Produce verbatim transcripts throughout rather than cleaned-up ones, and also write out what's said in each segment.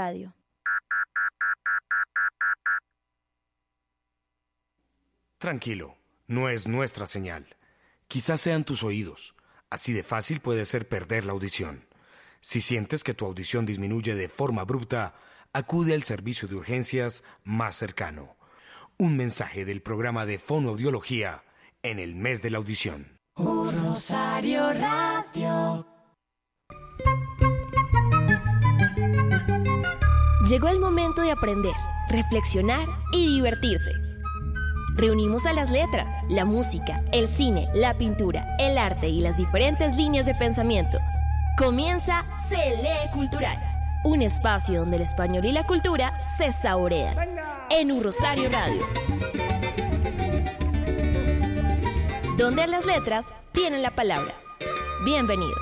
Radio. Tranquilo, no es nuestra señal. Quizás sean tus oídos. Así de fácil puede ser perder la audición. Si sientes que tu audición disminuye de forma abrupta, acude al servicio de urgencias más cercano. Un mensaje del programa de fonoaudiología en el mes de la audición. Un Rosario Radio. Llegó el momento de aprender, reflexionar y divertirse. Reunimos a las letras, la música, el cine, la pintura, el arte y las diferentes líneas de pensamiento. Comienza Se Lee Cultural, un espacio donde el español y la cultura se saborean. En Un Rosario Radio, donde las letras tienen la palabra. Bienvenidos.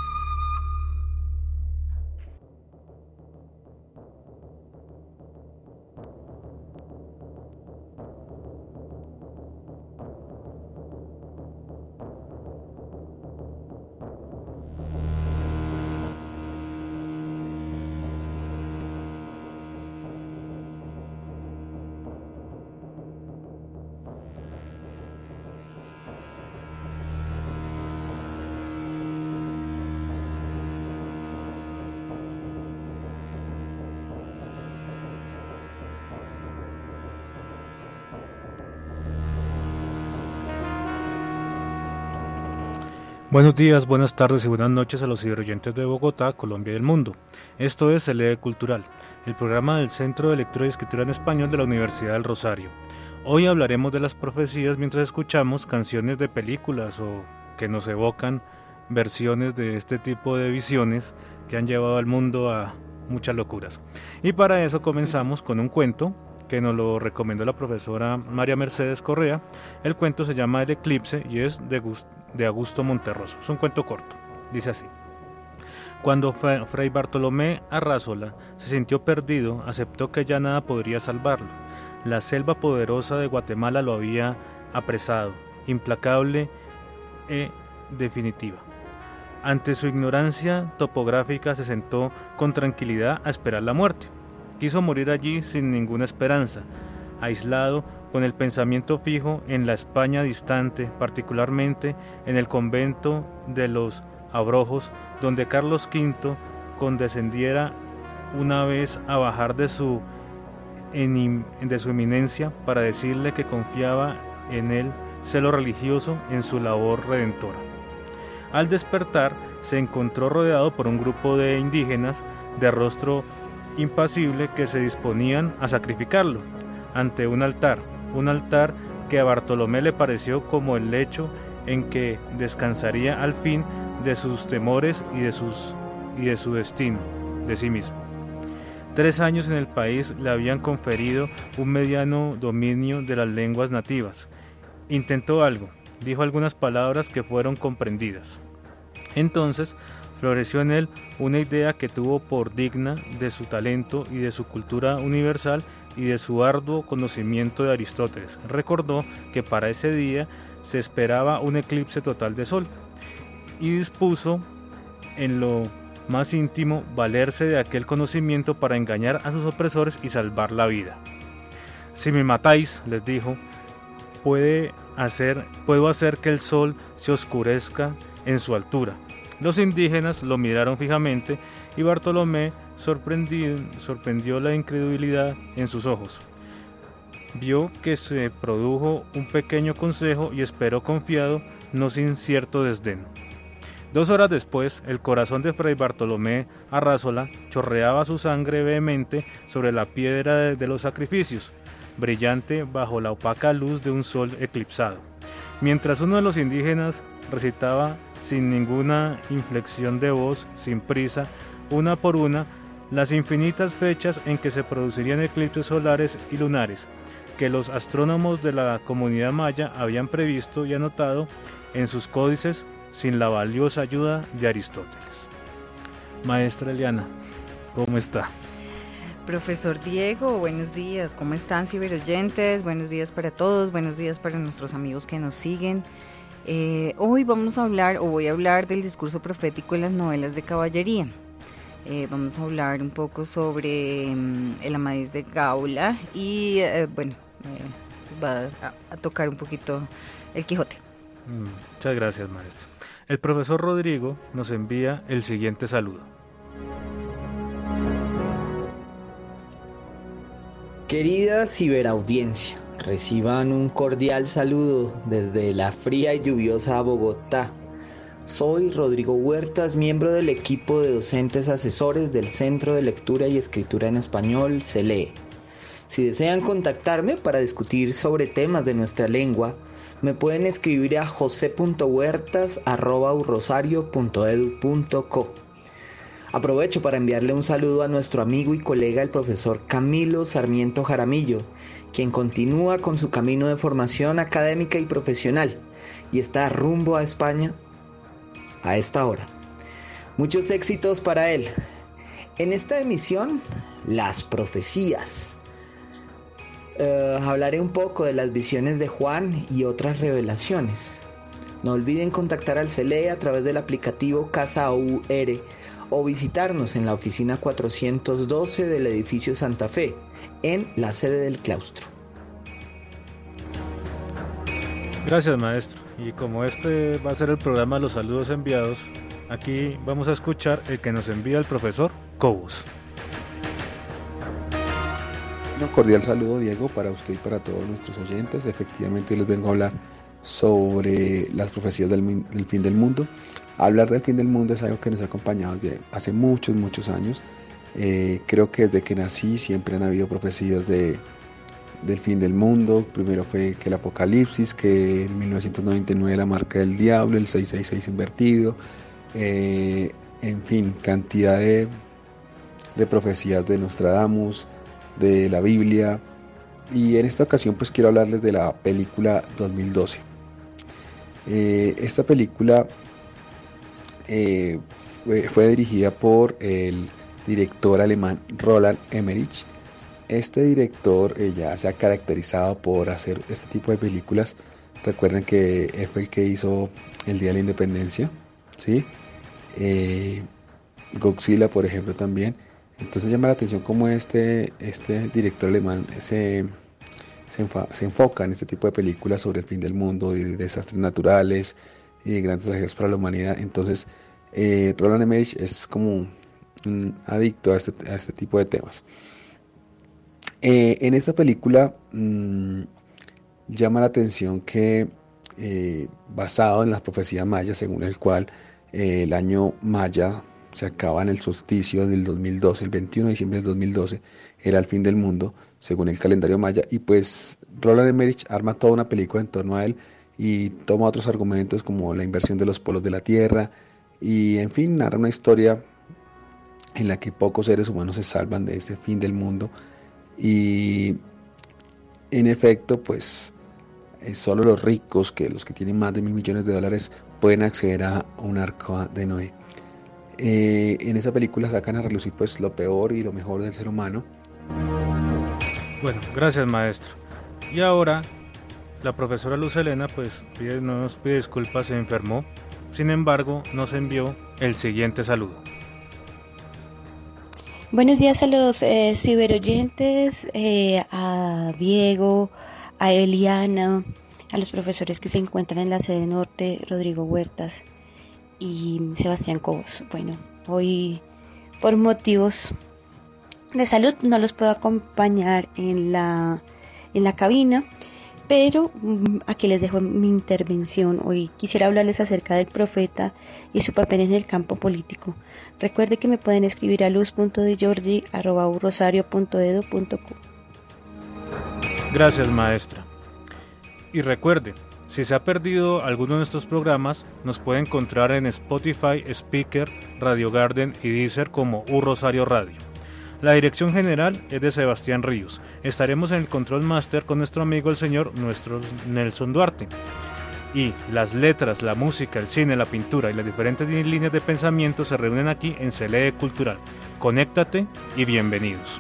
Buenos días, buenas tardes y buenas noches a los ciberoyentes de Bogotá, Colombia y el mundo. Esto es Se Lee Cultural, el programa del Centro de Lectura y Escritura en Español de la Universidad del Rosario. Hoy hablaremos de las profecías mientras escuchamos canciones de películas o que nos evocan versiones de este tipo de visiones que han llevado al mundo a muchas locuras. Y para eso comenzamos con un cuento que nos lo recomendó la profesora María Mercedes Correa. El cuento se llama El Eclipse y es de, Gust- de Augusto Monterroso. Es un cuento corto, dice así. Cuando Fray Bartolomé Arrázola se sintió perdido, aceptó que ya nada podría salvarlo. La selva poderosa de Guatemala lo había apresado, implacable e definitiva. Ante su ignorancia topográfica se sentó con tranquilidad a esperar la muerte. Quiso morir allí sin ninguna esperanza, aislado, con el pensamiento fijo en la España distante, particularmente en el convento de los Abrojos, donde Carlos quinto condescendiera una vez a bajar de su, de su eminencia para decirle que confiaba en el celo religioso en su labor redentora. Al despertar, se encontró rodeado por un grupo de indígenas de rostro impasible que se disponían a sacrificarlo ante un altar, un altar que a Bartolomé le pareció como el lecho en que descansaría al fin de sus temores y de, sus, y de su destino, de sí mismo. Tres años en el país le habían conferido un mediano dominio de las lenguas nativas. Intentó algo, dijo algunas palabras que fueron comprendidas. Entonces floreció en él una idea que tuvo por digna de su talento y de su cultura universal y de su arduo conocimiento de Aristóteles. Recordó que para ese día se esperaba un eclipse total de sol y dispuso en lo más íntimo valerse de aquel conocimiento para engañar a sus opresores y salvar la vida. Si me matáis, les dijo, puede hacer, puedo hacer que el sol se oscurezca en su altura. Los indígenas lo miraron fijamente y Bartolomé sorprendió, sorprendió la incredulidad en sus ojos. Vio que se produjo un pequeño consejo y esperó confiado, no sin cierto desdén. Dos horas después, el corazón de Fray Bartolomé Arrázola chorreaba su sangre vehemente sobre la piedra de, de los sacrificios, brillante bajo la opaca luz de un sol eclipsado. Mientras uno de los indígenas recitaba sin ninguna inflexión de voz, sin prisa, una por una, las infinitas fechas en que se producirían eclipses solares y lunares, que los astrónomos de la comunidad maya habían previsto y anotado en sus códices sin la valiosa ayuda de Aristóteles. Maestra Eliana, ¿cómo está? Profesor Diego, buenos días, ¿cómo están ciberoyentes? Buenos días para todos, buenos días para nuestros amigos que nos siguen. Eh, hoy vamos a hablar, o voy a hablar del discurso profético en las novelas de caballería. Eh, vamos a hablar un poco sobre um, el Amadís de Gaula y, eh, bueno, eh, va a, a tocar un poquito el Quijote. Mm, muchas gracias, maestro. El profesor Rodrigo nos envía el siguiente saludo. Querida ciberaudiencia, reciban un cordial saludo desde la fría y lluviosa Bogotá. Soy Rodrigo Huertas, miembro del equipo de docentes asesores del Centro de Lectura y Escritura en Español, CELEE. Si desean contactarme para discutir sobre temas de nuestra lengua, me pueden escribir a jose punto huertas arroba urrosario punto edu punto co. Aprovecho para enviarle un saludo a nuestro amigo y colega el profesor Camilo Sarmiento Jaramillo, quien continúa con su camino de formación académica y profesional y está rumbo a España a esta hora. Muchos éxitos para él. En esta emisión, las profecías. Uh, hablaré un poco de las visiones de Juan y otras revelaciones. No olviden contactar al CELEE a través del aplicativo Casa U R o visitarnos en la oficina cuatrocientos doce del edificio Santa Fe, en la sede del claustro. Gracias, maestro. Y como este va a ser el programa de los saludos enviados, aquí vamos a escuchar el que nos envía el profesor Cobos. Un cordial saludo, Diego, para usted y para todos nuestros oyentes. Efectivamente les vengo a hablar sobre las profecías del, del fin del mundo. Hablar del fin del mundo es algo que nos ha acompañado desde hace muchos, muchos años. Eh, creo que desde que nací siempre han habido profecías de, del fin del mundo. Primero fue que el apocalipsis, que en mil novecientos noventa y nueve la marca del diablo, el seiscientos sesenta y seis invertido. Eh, en fin, cantidad de, de profecías de Nostradamus, de la Biblia. Y en esta ocasión pues quiero hablarles de la película dos mil doce. Eh, esta película eh, fue, fue dirigida por el director alemán Roland Emmerich. Este director eh, ya se ha caracterizado por hacer este tipo de películas. Recuerden que fue el que hizo El Día de la Independencia, ¿sí? Eh, Godzilla, por ejemplo, también. Entonces llama la atención cómo este, este director alemán se, se, enfa, se enfoca en este tipo de películas sobre el fin del mundo y de desastres naturales y de grandes tragedias para la humanidad. Entonces eh, Roland Emmerich es como un adicto a este, a este tipo de temas. Eh, en esta película mmm, llama la atención que eh, basado en las profecías mayas, según el cual eh, el año maya se acaba en el solsticio del dos mil doce, el veintiuno de diciembre del dos mil doce, era el fin del mundo, según el calendario maya, y pues Roland Emmerich arma toda una película en torno a él y toma otros argumentos como la inversión de los polos de la Tierra, y en fin, narra una historia en la que pocos seres humanos se salvan de este fin del mundo, y en efecto, pues eh, solo los ricos, que los que tienen más de mil millones de dólares, pueden acceder a un arca de Noé. Eh, en esa película sacan a relucir pues lo peor y lo mejor del ser humano. Bueno, gracias, maestro. Y ahora la profesora Luz Helena pues pide, nos pide disculpas, se enfermó. Sin embargo, nos envió el siguiente saludo. Buenos días a los eh, ciberoyentes, eh, a Diego, a Eliana, a los profesores que se encuentran en la sede norte, Rodrigo Huertas y Sebastián Cobos. Bueno, hoy por motivos de salud no los puedo acompañar en la, en la cabina, pero um, aquí les dejo mi intervención. Hoy quisiera hablarles acerca del profeta y su papel en el campo político. Recuerde que me pueden escribir a luz punto de giorgi arroba urrosario punto edu punto co. Gracias, maestra. Y recuerde, si se ha perdido alguno de estos programas, nos puede encontrar en Spotify, Speaker, Radio Garden y Deezer como U Rosario Radio. La dirección general es de Sebastián Ríos. Estaremos en el Control Master con nuestro amigo el señor nuestro Nelson Duarte. Y las letras, la música, el cine, la pintura y las diferentes líneas de pensamiento se reúnen aquí en CELEE Cultural. Conéctate y bienvenidos.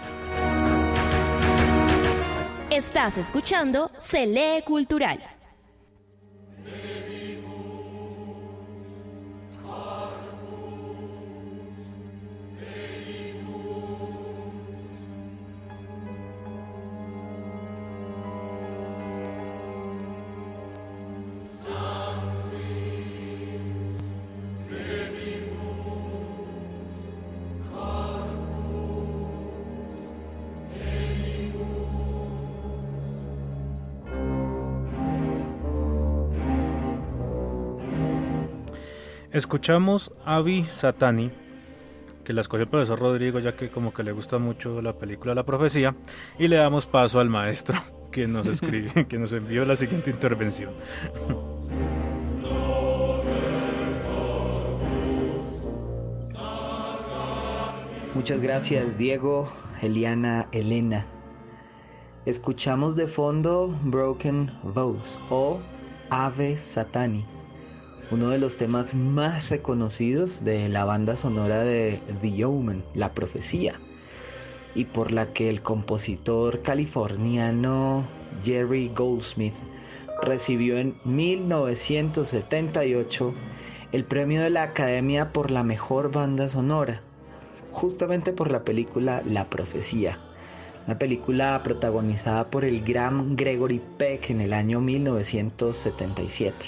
Estás escuchando CELEE Cultural. Escuchamos Ave Satani, que la escogió el profesor Rodrigo, ya que como que le gusta mucho la película La Profecía, y le damos paso al maestro que nos escribe, que nos envió la siguiente intervención. Muchas gracias, Diego, Eliana, Elena. Escuchamos de fondo Broken Vows o Ave Satani, uno de los temas más reconocidos de la banda sonora de The Omen, La Profecía, y por la que el compositor californiano Jerry Goldsmith recibió en mil novecientos setenta y ocho el premio de la Academia por la mejor banda sonora, justamente por la película La Profecía, una película protagonizada por el gran Gregory Peck en el año mil novecientos setenta y siete.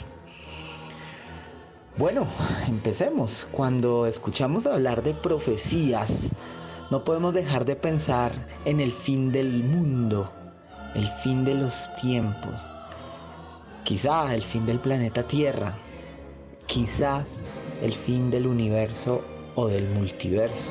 Bueno, empecemos. Cuando escuchamos hablar de profecías, no podemos dejar de pensar en el fin del mundo, el fin de los tiempos, quizá el fin del planeta Tierra, quizás el fin del universo o del multiverso.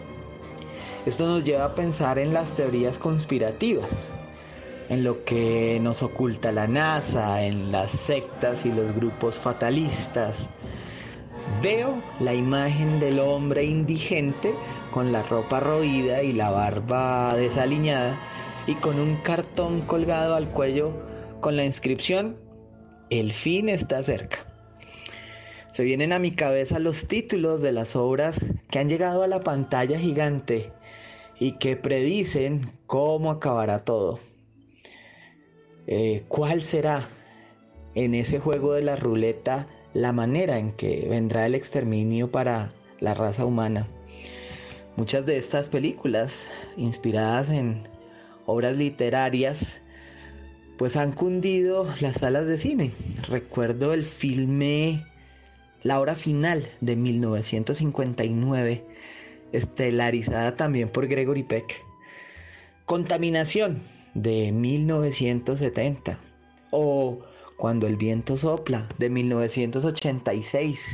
Esto nos lleva a pensar en las teorías conspirativas, en lo que nos oculta la NASA, en las sectas y los grupos fatalistas. Veo la imagen del hombre indigente con la ropa roída y la barba desaliñada y con un cartón colgado al cuello con la inscripción: "El fin está cerca". Se vienen a mi cabeza los títulos de las obras que han llegado a la pantalla gigante y que predicen cómo acabará todo. Eh, ¿Cuál será en ese juego de la ruleta la manera en que vendrá el exterminio para la raza humana? Muchas de estas películas, inspiradas en obras literarias, pues han cundido las salas de cine. Recuerdo el filme La Hora Final de mil novecientos cincuenta y nueve, estelarizada también por Gregory Peck. Contaminación de mil novecientos setenta, o Cuando el viento sopla de mil novecientos ochenta y seis.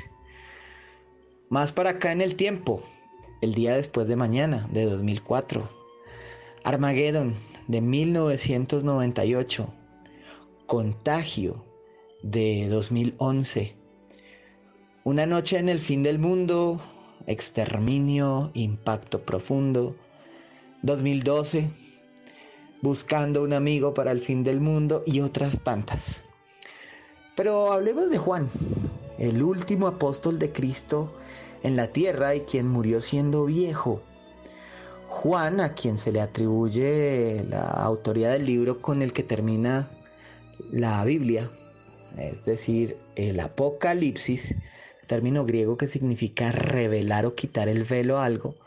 Más para acá en el tiempo, El día después de mañana de dos mil cuatro. Armageddon de mil novecientos noventa y ocho. Contagio de dos mil once. Una noche en el fin del mundo, Exterminio, Impacto Profundo, dos mil doce, Buscando un amigo para el fin del mundo y otras tantas. Pero hablemos de Juan, el último apóstol de Cristo en la tierra y quien murió siendo viejo. Juan, a quien se le atribuye la autoría del libro con el que termina la Biblia, es decir, el Apocalipsis, término griego que significa revelar o quitar el velo a algo,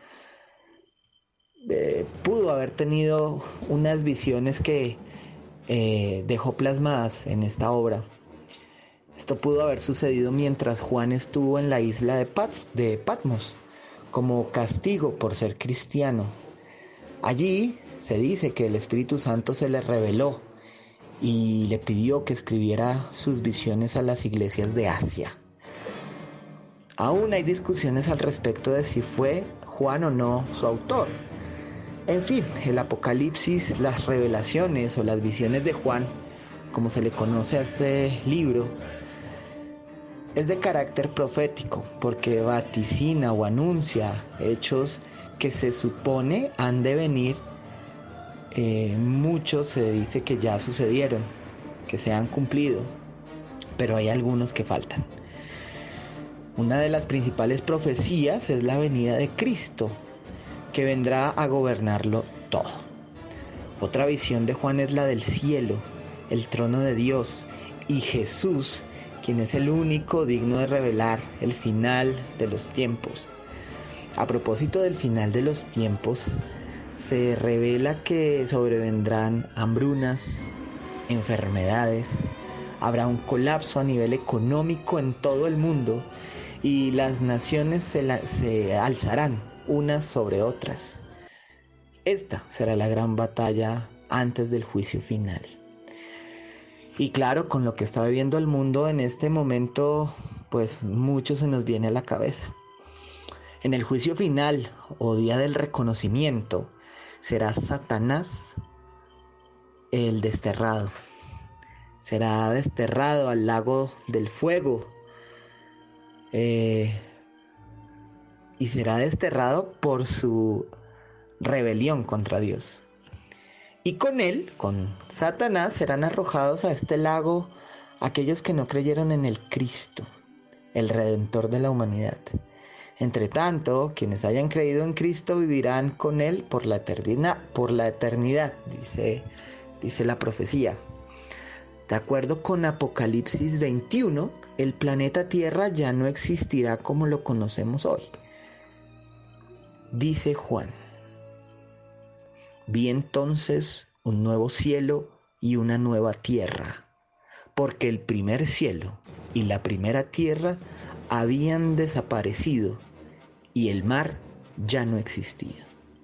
eh, pudo haber tenido unas visiones que eh, dejó plasmadas en esta obra. Esto pudo haber sucedido mientras Juan estuvo en la isla de, Pat- de Patmos, como castigo por ser cristiano. Allí se dice que el Espíritu Santo se le reveló y le pidió que escribiera sus visiones a las iglesias de Asia. Aún hay discusiones al respecto de si fue Juan o no su autor. En fin, el Apocalipsis, las revelaciones o las visiones de Juan, como se le conoce a este libro, es de carácter profético porque vaticina o anuncia hechos que se supone han de venir. Eh, muchos se dice que ya sucedieron, que se han cumplido, pero hay algunos que faltan. Una de las principales profecías es la venida de Cristo, que vendrá a gobernarlo todo. Otra visión de Juan es la del cielo, el trono de Dios y Jesús, quien es el único digno de revelar el final de los tiempos. A propósito del final de los tiempos, se revela que sobrevendrán hambrunas, enfermedades, habrá un colapso a nivel económico en todo el mundo y las naciones se, la, se alzarán unas sobre otras. Esta será la gran batalla antes del juicio final. Y claro, con lo que está viviendo el mundo en este momento, pues mucho se nos viene a la cabeza. En el juicio final o día del reconocimiento será Satanás el desterrado. Será desterrado al lago del fuego eh, y será desterrado por su rebelión contra Dios. Y con él, con Satanás, serán arrojados a este lago aquellos que no creyeron en el Cristo, el Redentor de la humanidad. Entre tanto, quienes hayan creído en Cristo vivirán con Él por la eternidad, por la eternidad, dice, dice la profecía. De acuerdo con Apocalipsis veintiuno, el planeta Tierra ya no existirá como lo conocemos hoy. Dice Juan: vi entonces un nuevo cielo y una nueva tierra, porque el primer cielo y la primera tierra habían desaparecido y el mar ya no existía.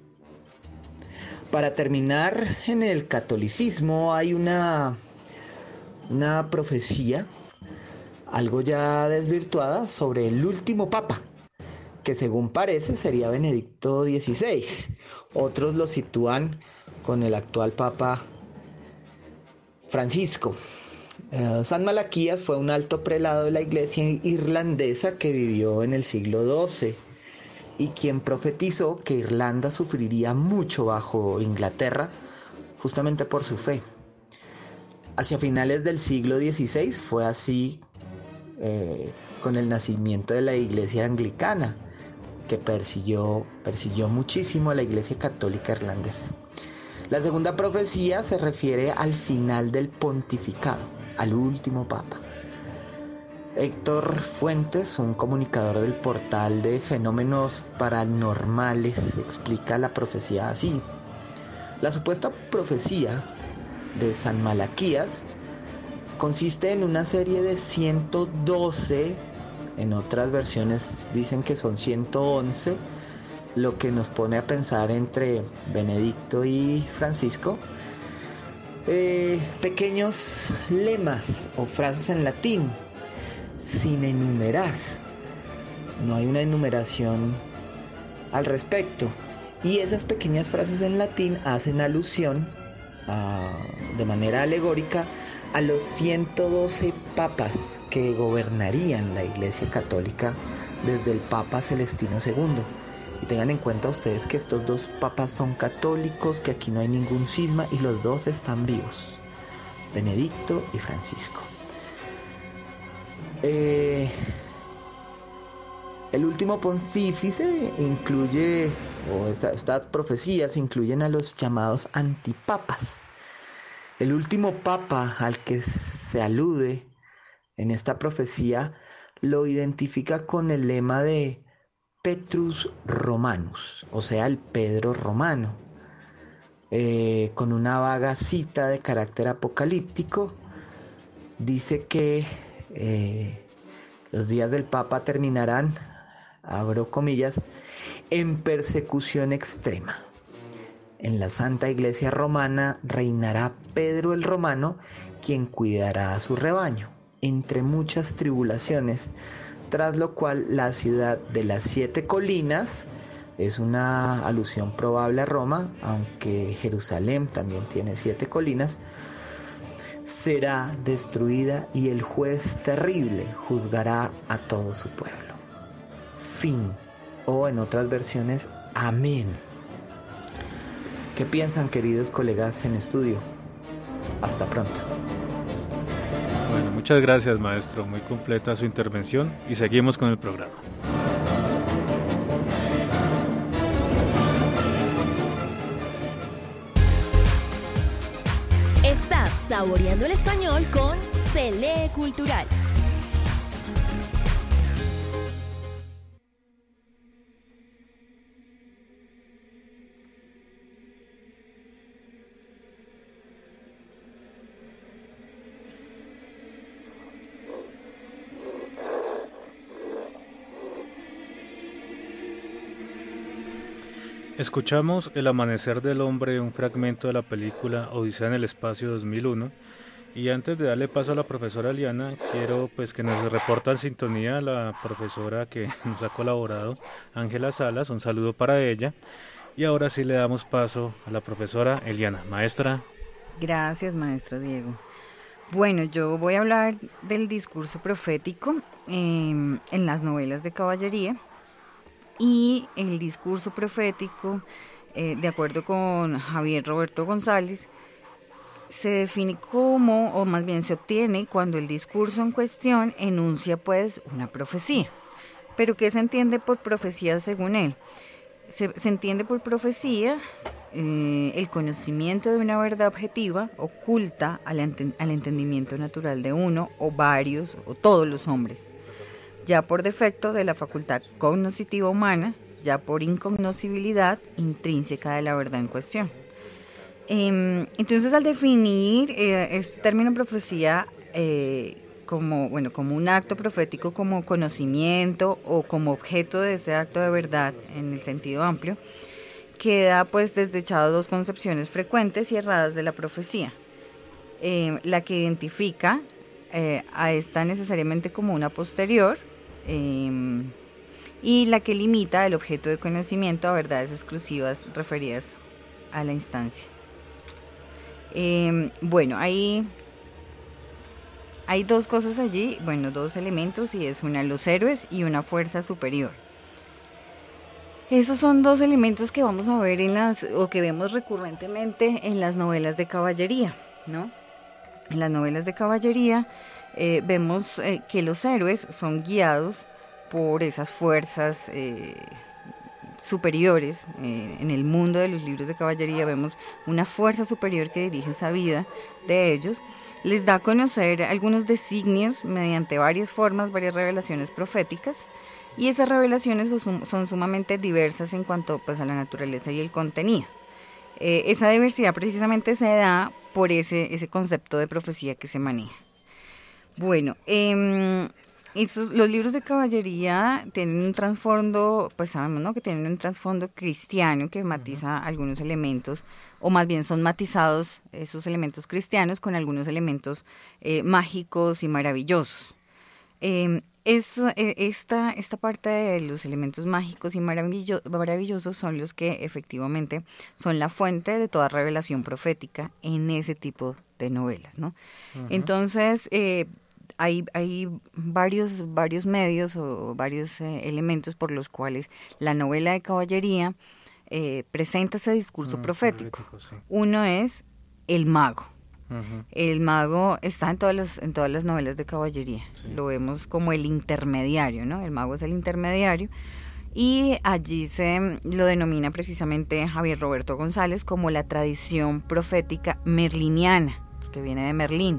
Para terminar, en el catolicismo hay una, una profecía, algo ya desvirtuada, sobre el último papa, que según parece sería Benedicto dieciséis. Otros lo sitúan con el actual papa Francisco. Uh, San Malaquías fue un alto prelado de la iglesia irlandesa que vivió en el siglo doce y quien profetizó que Irlanda sufriría mucho bajo Inglaterra justamente por su fe. Hacia finales del siglo dieciséis fue así eh, con el nacimiento de la iglesia anglicana, que persiguió, persiguió muchísimo a la iglesia católica irlandesa. La segunda profecía se refiere al final del pontificado, al último papa. Héctor Fuentes, un comunicador del portal de fenómenos paranormales, explica la profecía así: la supuesta profecía de San Malaquías consiste en una serie de ciento doce, en otras versiones dicen que son ciento once, lo que nos pone a pensar entre Benedicto y Francisco, eh, pequeños lemas o frases en latín, sin enumerar. No hay una enumeración al respecto. Y esas pequeñas frases en latín hacen alusión, a, de manera alegórica, a los ciento doce papas que gobernarían la Iglesia Católica desde el Papa Celestino segundo. Y tengan en cuenta ustedes que estos dos papas son católicos, que aquí no hay ningún cisma y los dos están vivos, Benedicto y Francisco. Eh, el último pontífice incluye, o esta, estas profecías incluyen a los llamados antipapas. El último papa al que se alude en esta profecía lo identifica con el lema de Petrus Romanus, o sea, el Pedro romano, eh, con una vaga cita de carácter apocalíptico. Dice que eh, los días del Papa terminarán, abro comillas, en persecución extrema. En la Santa Iglesia Romana reinará Pedro el Romano, quien cuidará a su rebaño, entre muchas tribulaciones, tras lo cual la ciudad de las siete colinas, es una alusión probable a Roma, aunque Jerusalén también tiene siete colinas, será destruida y el juez terrible juzgará a todo su pueblo. Fin, o en otras versiones, amén. ¿Qué piensan, queridos colegas en estudio? Hasta pronto. Bueno, muchas gracias, maestro. Muy completa su intervención y seguimos con el programa. Estás saboreando el español con Se Lee Cultural. Escuchamos El amanecer del hombre, un fragmento de la película Odisea en el espacio dos mil uno, Y antes de darle paso a la profesora Eliana, quiero pues que nos reporta en sintonía la profesora que nos ha colaborado, Ángela Salas, un saludo para ella. Y ahora sí le damos paso a la profesora Eliana. Maestra. Gracias, maestro Diego. Bueno, yo voy a hablar del discurso profético eh, en las novelas de caballería. Y el discurso profético, eh, de acuerdo con Javier Roberto González, se define como, o más bien se obtiene, cuando el discurso en cuestión enuncia pues una profecía. ¿Pero qué se entiende por profecía según él? Se, se entiende por profecía eh, el conocimiento de una verdad objetiva oculta al, enten, al entendimiento natural de uno o varios o todos los hombres, ya por defecto de la facultad cognoscitiva humana, ya por incognoscibilidad intrínseca de la verdad en cuestión. Eh, entonces, al definir eh, este término profecía eh, como, bueno, como un acto profético, como conocimiento o como objeto de ese acto de verdad en el sentido amplio, queda pues desdechado dos concepciones frecuentes y erradas de la profecía. Eh, la que identifica eh, a esta necesariamente como una posterior, eh, y la que limita el objeto de conocimiento a verdades exclusivas referidas a la instancia. Eh, bueno, hay, hay dos cosas allí, bueno, dos elementos, y es una los héroes y una fuerza superior. Esos son dos elementos que vamos a ver en las, o que vemos recurrentemente en las novelas de caballería, ¿no? En las novelas de caballería eh, vemos eh, que los héroes son guiados por esas fuerzas eh, superiores. Eh, en el mundo de los libros de caballería vemos una fuerza superior que dirige esa vida de ellos, les da a conocer algunos designios mediante varias formas, varias revelaciones proféticas, y esas revelaciones son, son sumamente diversas en cuanto pues, a la naturaleza y el contenido. Eh, esa diversidad precisamente se da por ese, ese concepto de profecía que se maneja. Bueno, eh, Esos, los libros de caballería tienen un trasfondo, pues sabemos, ¿no?, que tienen un trasfondo cristiano que matiza uh-huh. algunos elementos, o más bien son matizados esos elementos cristianos con algunos elementos eh, mágicos y maravillosos. Eh, es, eh, esta, esta parte de los elementos mágicos y maravillo, maravillosos son los que efectivamente son la fuente de toda revelación profética en ese tipo de novelas, ¿no? Uh-huh. Entonces, eh, Hay, hay varios, varios medios o varios eh, elementos por los cuales la novela de caballería eh, presenta ese discurso mm, profético. Sí. Uno es el mago. Uh-huh. El mago está en todas las, en todas las novelas de caballería. Sí. Lo vemos como el intermediario, ¿no? El mago es el intermediario. Y allí se lo denomina precisamente Javier Roberto González como la tradición profética merliniana, que viene de Merlín.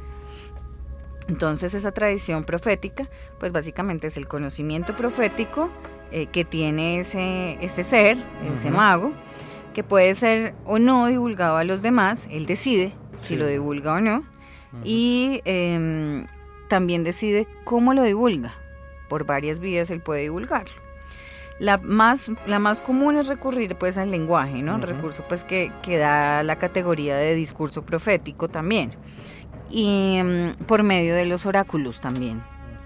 Entonces esa tradición profética, pues básicamente es el conocimiento profético eh, que tiene ese, ese ser, uh-huh. ese mago, que puede ser o no divulgado a los demás, él decide sí. si lo divulga o no, uh-huh. y eh, también decide cómo lo divulga, por varias vías él puede divulgarlo. La más, la más común es recurrir pues al lenguaje, ¿no? Uh-huh. El recurso pues que, que da la categoría de discurso profético también. Y um, por medio de los oráculos también.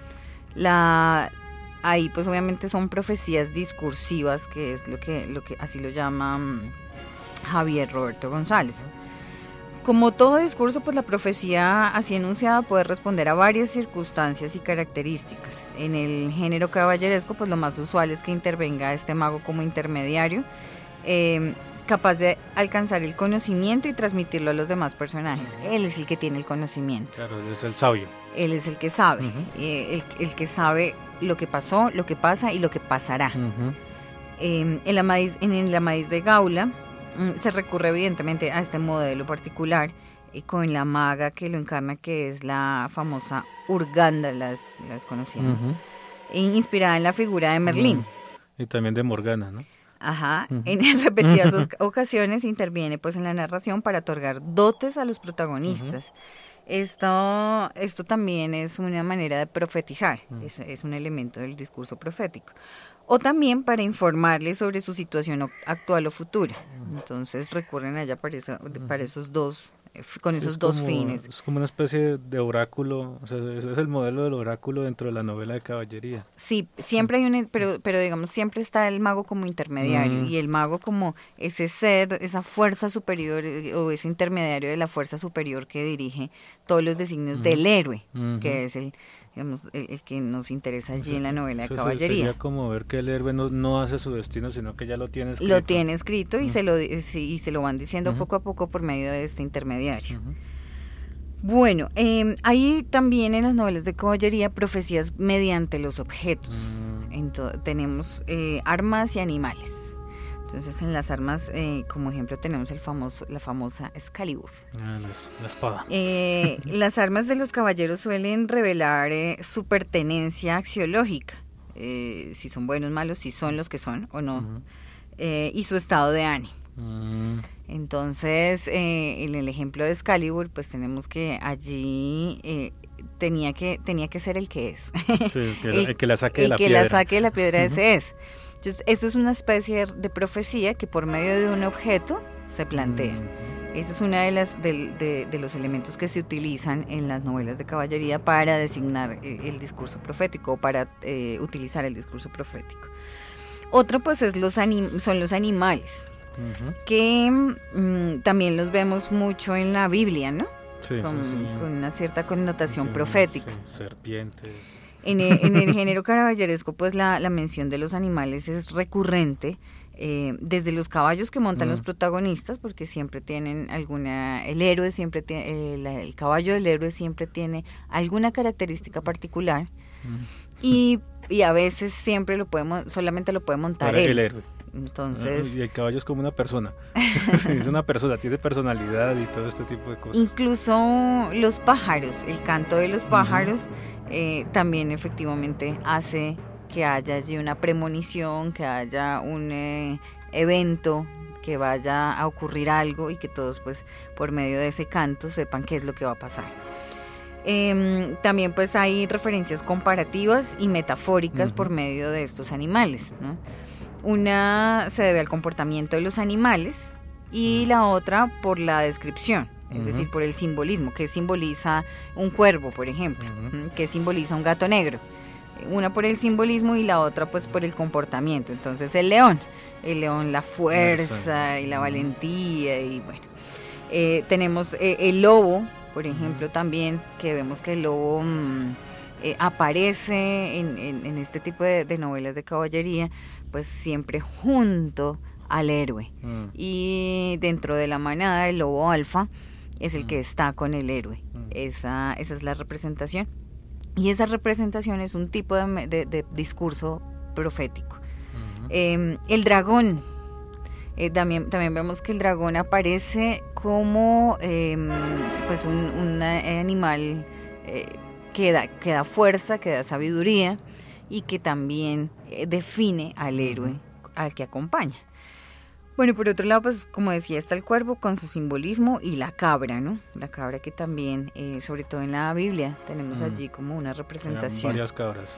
La, ahí pues obviamente son profecías discursivas, que es lo que, lo que así lo llama um, Javier Roberto González. Como todo discurso, pues la profecía así enunciada puede responder a varias circunstancias y características. En el género caballeresco, pues lo más usual es que intervenga este mago como intermediario, eh, capaz de alcanzar el conocimiento y transmitirlo a los demás personajes. Él es el que tiene el conocimiento. Claro, él es el sabio. Él es el que sabe, uh-huh. eh, el, el que sabe lo que pasó, lo que pasa y lo que pasará. Uh-huh. Eh, en, la maíz, en el Amadís de Gaula mm, se recurre evidentemente a este modelo particular eh, con la maga que lo encarna, que es la famosa Urganda, la desconocida, uh-huh. e inspirada en la figura de Merlín. Uh-huh. Y también de Morgana, ¿no? Ajá, uh-huh. en repetidas ocasiones interviene pues en la narración para otorgar dotes a los protagonistas. Uh-huh. Esto, esto también es una manera de profetizar, uh-huh. es, es un elemento del discurso profético. O también para informarles sobre su situación actual o futura. Uh-huh. Entonces recurren allá para, eso, uh-huh. para esos dos con esos es dos como, fines. Es como una especie de oráculo, o sea, ese es el modelo del oráculo dentro de la novela de caballería. Sí, siempre hay un, pero, pero digamos, siempre está el mago como intermediario, Mm. y el mago como ese ser, esa fuerza superior, eh, o ese intermediario de la fuerza superior que dirige todos los designios Mm. del héroe, Ujú. que es el, digamos, el, el que nos interesa allí en la novela de Eso caballería. sería como ver que el héroe no, no hace su destino, sino que ya lo tiene escrito. Lo tiene escrito y, Mm. se lo, di- sí, y se lo van diciendo Ujú. poco a poco por medio de este intermediario. Ujú. Bueno, eh, hay también en las novelas de caballería profecías mediante los objetos. Mm. Ento- tenemos eh, armas y animales. Entonces, en las armas, eh, como ejemplo, tenemos el famoso, la famosa Excalibur. Ah, la, la espada. Eh, las armas de los caballeros suelen revelar eh, su pertenencia axiológica, eh, si son buenos, malos, si son los que son o no, Ujú. eh, y su estado de ánimo. Mm. Entonces, eh, en el ejemplo de Excalibur, pues tenemos que allí eh, tenía que tenía que ser el que es. Sí, el que, la- el que la saque de el la que piedra. la saque de la piedra, Ujú. ese es. Entonces, esto es una especie de profecía que por medio de un objeto se plantea. Mm. Ese es uno de, las, de, de, de los elementos que se utilizan en las novelas de caballería para designar el, el discurso profético, o para eh, utilizar el discurso profético. Otro, pues, es los anim- son los animales, Ujú. que mm, también los vemos mucho en la Biblia, ¿no? Sí, sí, Con, sí. con una cierta connotación Sí, profética. sí, serpientes. En el, en el género caballeresco, pues la, la mención de los animales es recurrente, eh, desde los caballos que montan Mm. los protagonistas, porque siempre tienen alguna, el héroe siempre tiene, el, el caballo del héroe siempre tiene alguna característica particular, Mm. y, y a veces siempre lo podemos, solamente lo puede montar Para él. el héroe. Entonces, Ah, y el caballo es como una persona. Sí, es una persona, tiene personalidad y todo este tipo de cosas. incluso los pájaros, el canto de los pájaros, eh, también efectivamente hace que haya allí una premonición, que haya un eh, evento, que vaya a ocurrir algo, y que todos, pues, por medio de ese canto sepan qué es lo que va a pasar. Em, también, pues, hay referencias comparativas y metafóricas Ujú. por medio de estos animales, ¿no? Una se debe al comportamiento de los animales y la otra por la descripción, es Ujú. decir, por el simbolismo, que simboliza un cuervo, por ejemplo, Ujú. ¿m? que simboliza un gato negro. Una por el simbolismo y la otra, pues, por el comportamiento. Entonces, el león, el león, la fuerza Fuerza. y la Ujú. valentía, y bueno. Eh, tenemos eh, el lobo, por ejemplo, también, que vemos que el lobo mm, eh, aparece en, en- en este tipo de, de novelas de caballería, pues siempre junto al héroe. Mm. Y dentro de la manada, el lobo alfa es el Mm. que está con el héroe. Mm. Esa, esa es la representación. Y esa representación es un tipo de, me- de- de discurso profético. Ujú. Eh, el dragón. Eh, también, también vemos que el dragón aparece como eh, pues un, un eh, animal eh, que, da, que da fuerza, que da sabiduría, y que también eh, define al héroe al que acompaña. Bueno, por otro lado, pues, como decía, está el cuervo con su simbolismo, y la cabra, ¿no? La cabra, que también, eh, sobre todo en la Biblia, tenemos Mm. allí como una Eran representación. varias cabras.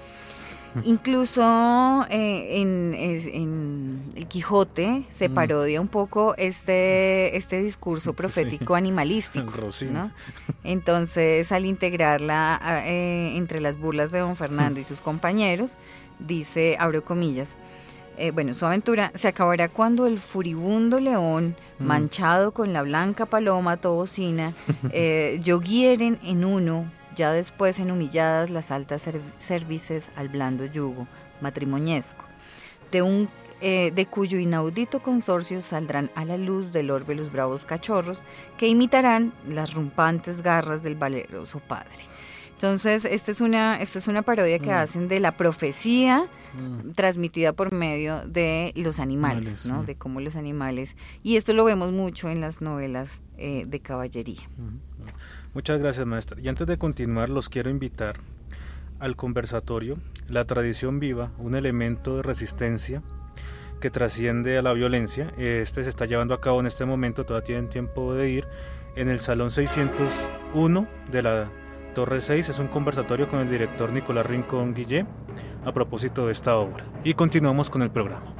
Incluso eh, en, es- en el Quijote se Mm. parodia un poco este, este discurso profético Sí. animalístico, El Rocín. ¿no? Entonces, al integrarla a- eh, entre las burlas de don Fernando y sus compañeros, dice, abro comillas, eh, bueno, su aventura se acabará cuando el furibundo león, Mm. manchado con la blanca paloma tobocina, eh, yoguieren en uno, ya después en humilladas las altas cer- cervices al blando yugo matrimoniesco, de un eh, de cuyo inaudito consorcio saldrán a la luz del orbe los bravos cachorros, que imitarán las rumpantes garras del valeroso padre. Entonces, esta es una, esta es una parodia que Mm. hacen de la profecía Mm. transmitida por medio de los animales, Animales, ¿no? sí. De cómo los animales, y esto lo vemos mucho en las novelas eh, de caballería. Ujú. Muchas gracias, maestra. Y antes de continuar, los quiero invitar al conversatorio La tradición viva, un elemento de resistencia que trasciende a la violencia. Este se está llevando a cabo en este momento, todavía tienen tiempo de ir, en el Salón seiscientos uno de la Torre seis. Es un conversatorio con el director Nicolás Rincón Guillé a propósito de esta obra. Y continuamos con el programa.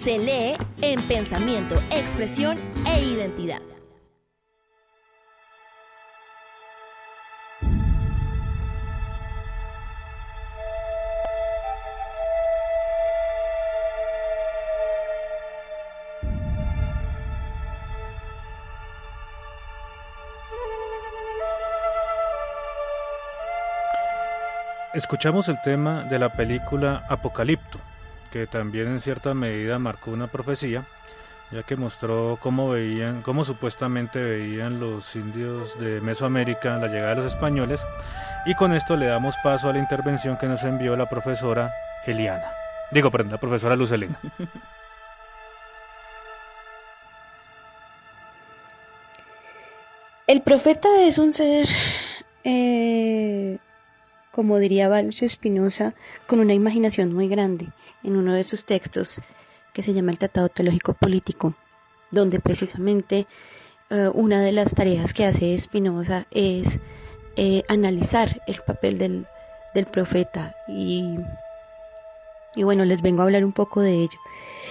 Se lee en Pensamiento, Expresión e Identidad. Escuchamos el tema de la película Apocalipto, que también en cierta medida marcó una profecía, ya que mostró cómo veían, cómo supuestamente veían los indios de Mesoamérica la llegada de los españoles, y con esto le damos paso a la intervención que nos envió la profesora Eliana. Digo, perdón, la profesora Lucelena. El profeta es un ser... Eh... como diría Baruch Spinoza, con una imaginación muy grande, en uno de sus textos que se llama el Tratado Teológico Político, donde precisamente eh, una de las tareas que hace Spinoza es eh, analizar el papel del, del profeta, y, y bueno, les vengo a hablar un poco de ello.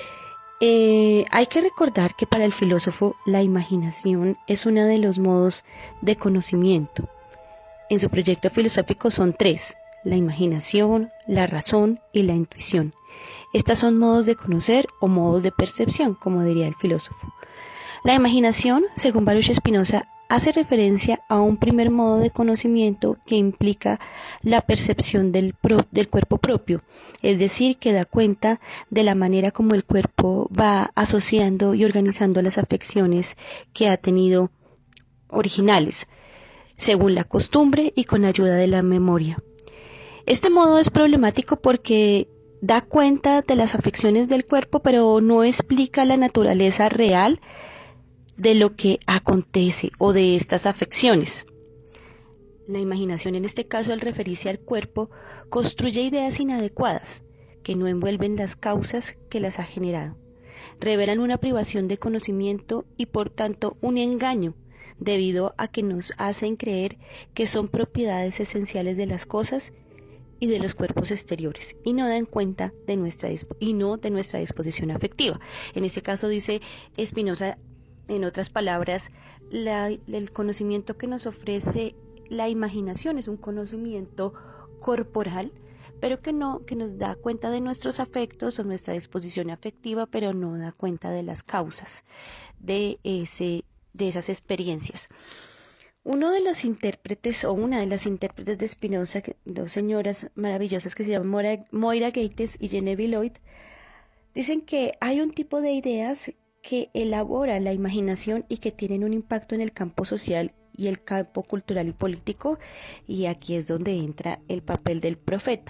Eh, hay que recordar que para el filósofo la imaginación es uno de los modos de conocimiento. En su proyecto filosófico son tres: la imaginación, la razón y la intuición. Estas son modos de conocer o modos de percepción, como diría el filósofo. La imaginación, según Baruch Spinoza, hace referencia a un primer modo de conocimiento que implica la percepción del, pro, del cuerpo propio, es decir, que da cuenta de la manera como el cuerpo va asociando y organizando las afecciones que ha tenido originales, según la costumbre y con ayuda de la memoria. Este modo es problemático porque da cuenta de las afecciones del cuerpo, pero no explica la naturaleza real de lo que acontece o de estas afecciones. La imaginación, en este caso al referirse al cuerpo, construye ideas inadecuadas que no envuelven las causas que las ha generado. Revelan una privación de conocimiento y por tanto un engaño, debido a que nos hacen creer que son propiedades esenciales de las cosas y de los cuerpos exteriores, y no dan cuenta de nuestra y no de nuestra disposición afectiva. En este caso, dice Spinoza, en otras palabras, la, el conocimiento que nos ofrece la imaginación es un conocimiento corporal, pero que no, que nos da cuenta de nuestros afectos o nuestra disposición afectiva, pero no da cuenta de las causas de ese de esas experiencias. Uno de los intérpretes o una de las intérpretes de Spinoza, dos señoras maravillosas que se llaman Moira, Moira Gates y Genevieve Lloyd, dicen que hay un tipo de ideas que elabora la imaginación y que tienen un impacto en el campo social y el campo cultural y político, y aquí es donde entra el papel del profeta.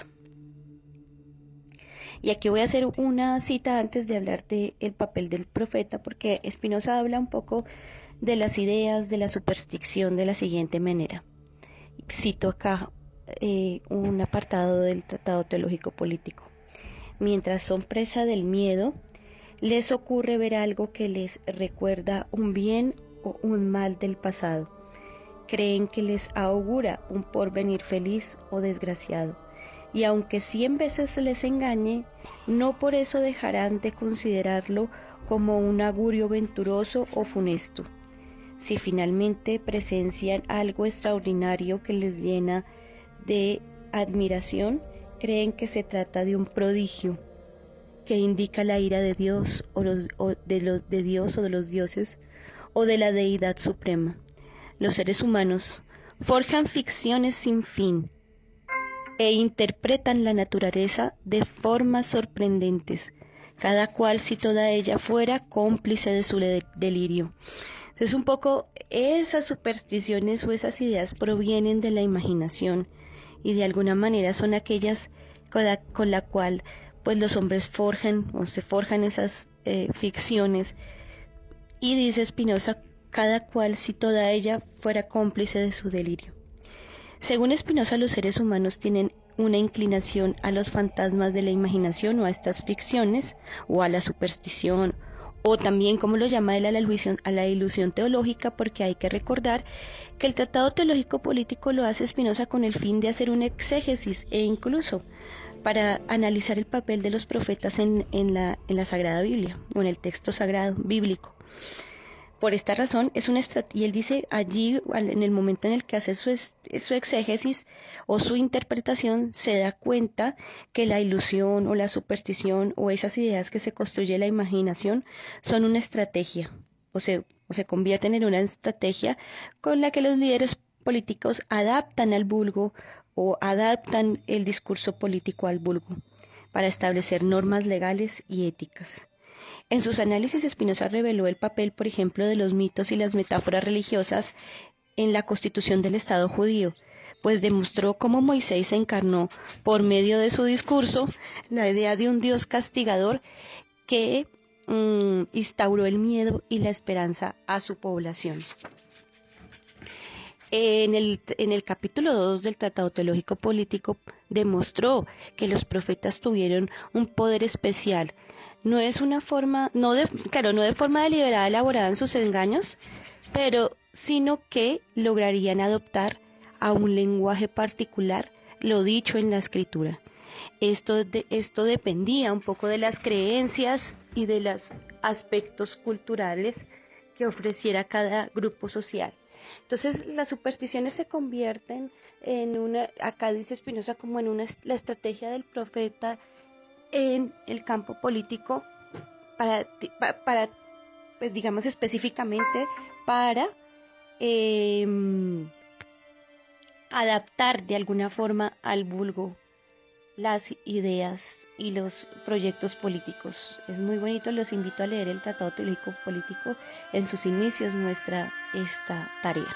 Y aquí voy a hacer una cita antes de hablar del papel del profeta, porque Spinoza habla un poco de las ideas de la superstición de la siguiente manera. Cito acá eh, un apartado del Tratado Teológico Político. Mientras son presa del miedo, les ocurre ver algo que les recuerda un bien o un mal del pasado. Creen que les augura un porvenir feliz o desgraciado. Y aunque cien veces les engañe, no por eso dejarán de considerarlo como un augurio venturoso o funesto. Si finalmente presencian algo extraordinario que les llena de admiración, creen que se trata de un prodigio que indica la ira de Dios o, los, o de los de Dios o de los dioses o de la deidad suprema. Los seres humanos forjan ficciones sin fin e interpretan la naturaleza de formas sorprendentes, cada cual si toda ella fuera cómplice de su de- delirio. Es un poco esas supersticiones o esas ideas provienen de la imaginación y de alguna manera son aquellas con la, con la cual pues los hombres forjan o se forjan esas eh, ficciones, y dice Spinoza, cada cual si toda ella fuera cómplice de su delirio. Según Spinoza, los seres humanos tienen una inclinación a los fantasmas de la imaginación o a estas ficciones o a la superstición, o también, como lo llama él, a la ilusión, a la ilusión teológica, porque hay que recordar que el Tratado Teológico Político lo hace Spinoza con el fin de hacer un exégesis e incluso para analizar el papel de los profetas en, en, la, en la Sagrada Biblia o en el texto sagrado bíblico. Por esta razón, es una estrategia, y él dice allí, en el momento en el que hace su, su exégesis o su interpretación, se da cuenta que la ilusión o la superstición o esas ideas que se construye la imaginación son una estrategia, o se, o se convierten en una estrategia con la que los líderes políticos adaptan al vulgo o adaptan el discurso político al vulgo para establecer normas legales y éticas. En sus análisis, Spinoza reveló el papel, por ejemplo, de los mitos y las metáforas religiosas en la constitución del Estado judío, pues demostró cómo Moisés encarnó, por medio de su discurso, la idea de un Dios castigador que mmm, instauró el miedo y la esperanza a su población. En el, en el capítulo dos del Tratado Teológico Político demostró que los profetas tuvieron un poder especial. No es una forma, no de, claro, no de forma deliberada elaborada en sus engaños, pero sino que lograrían adoptar a un lenguaje particular lo dicho en la Escritura. Esto, de, esto dependía un poco de las creencias y de los aspectos culturales que ofreciera cada grupo social. Entonces las supersticiones se convierten en una, acá dice Spinoza, como en una la estrategia del profeta en el campo político para, para, para pues digamos específicamente para eh, adaptar de alguna forma al vulgo las ideas y los proyectos políticos. Es muy bonito, los invito a leer el Tratado Teológico Político. En sus inicios muestra esta tarea.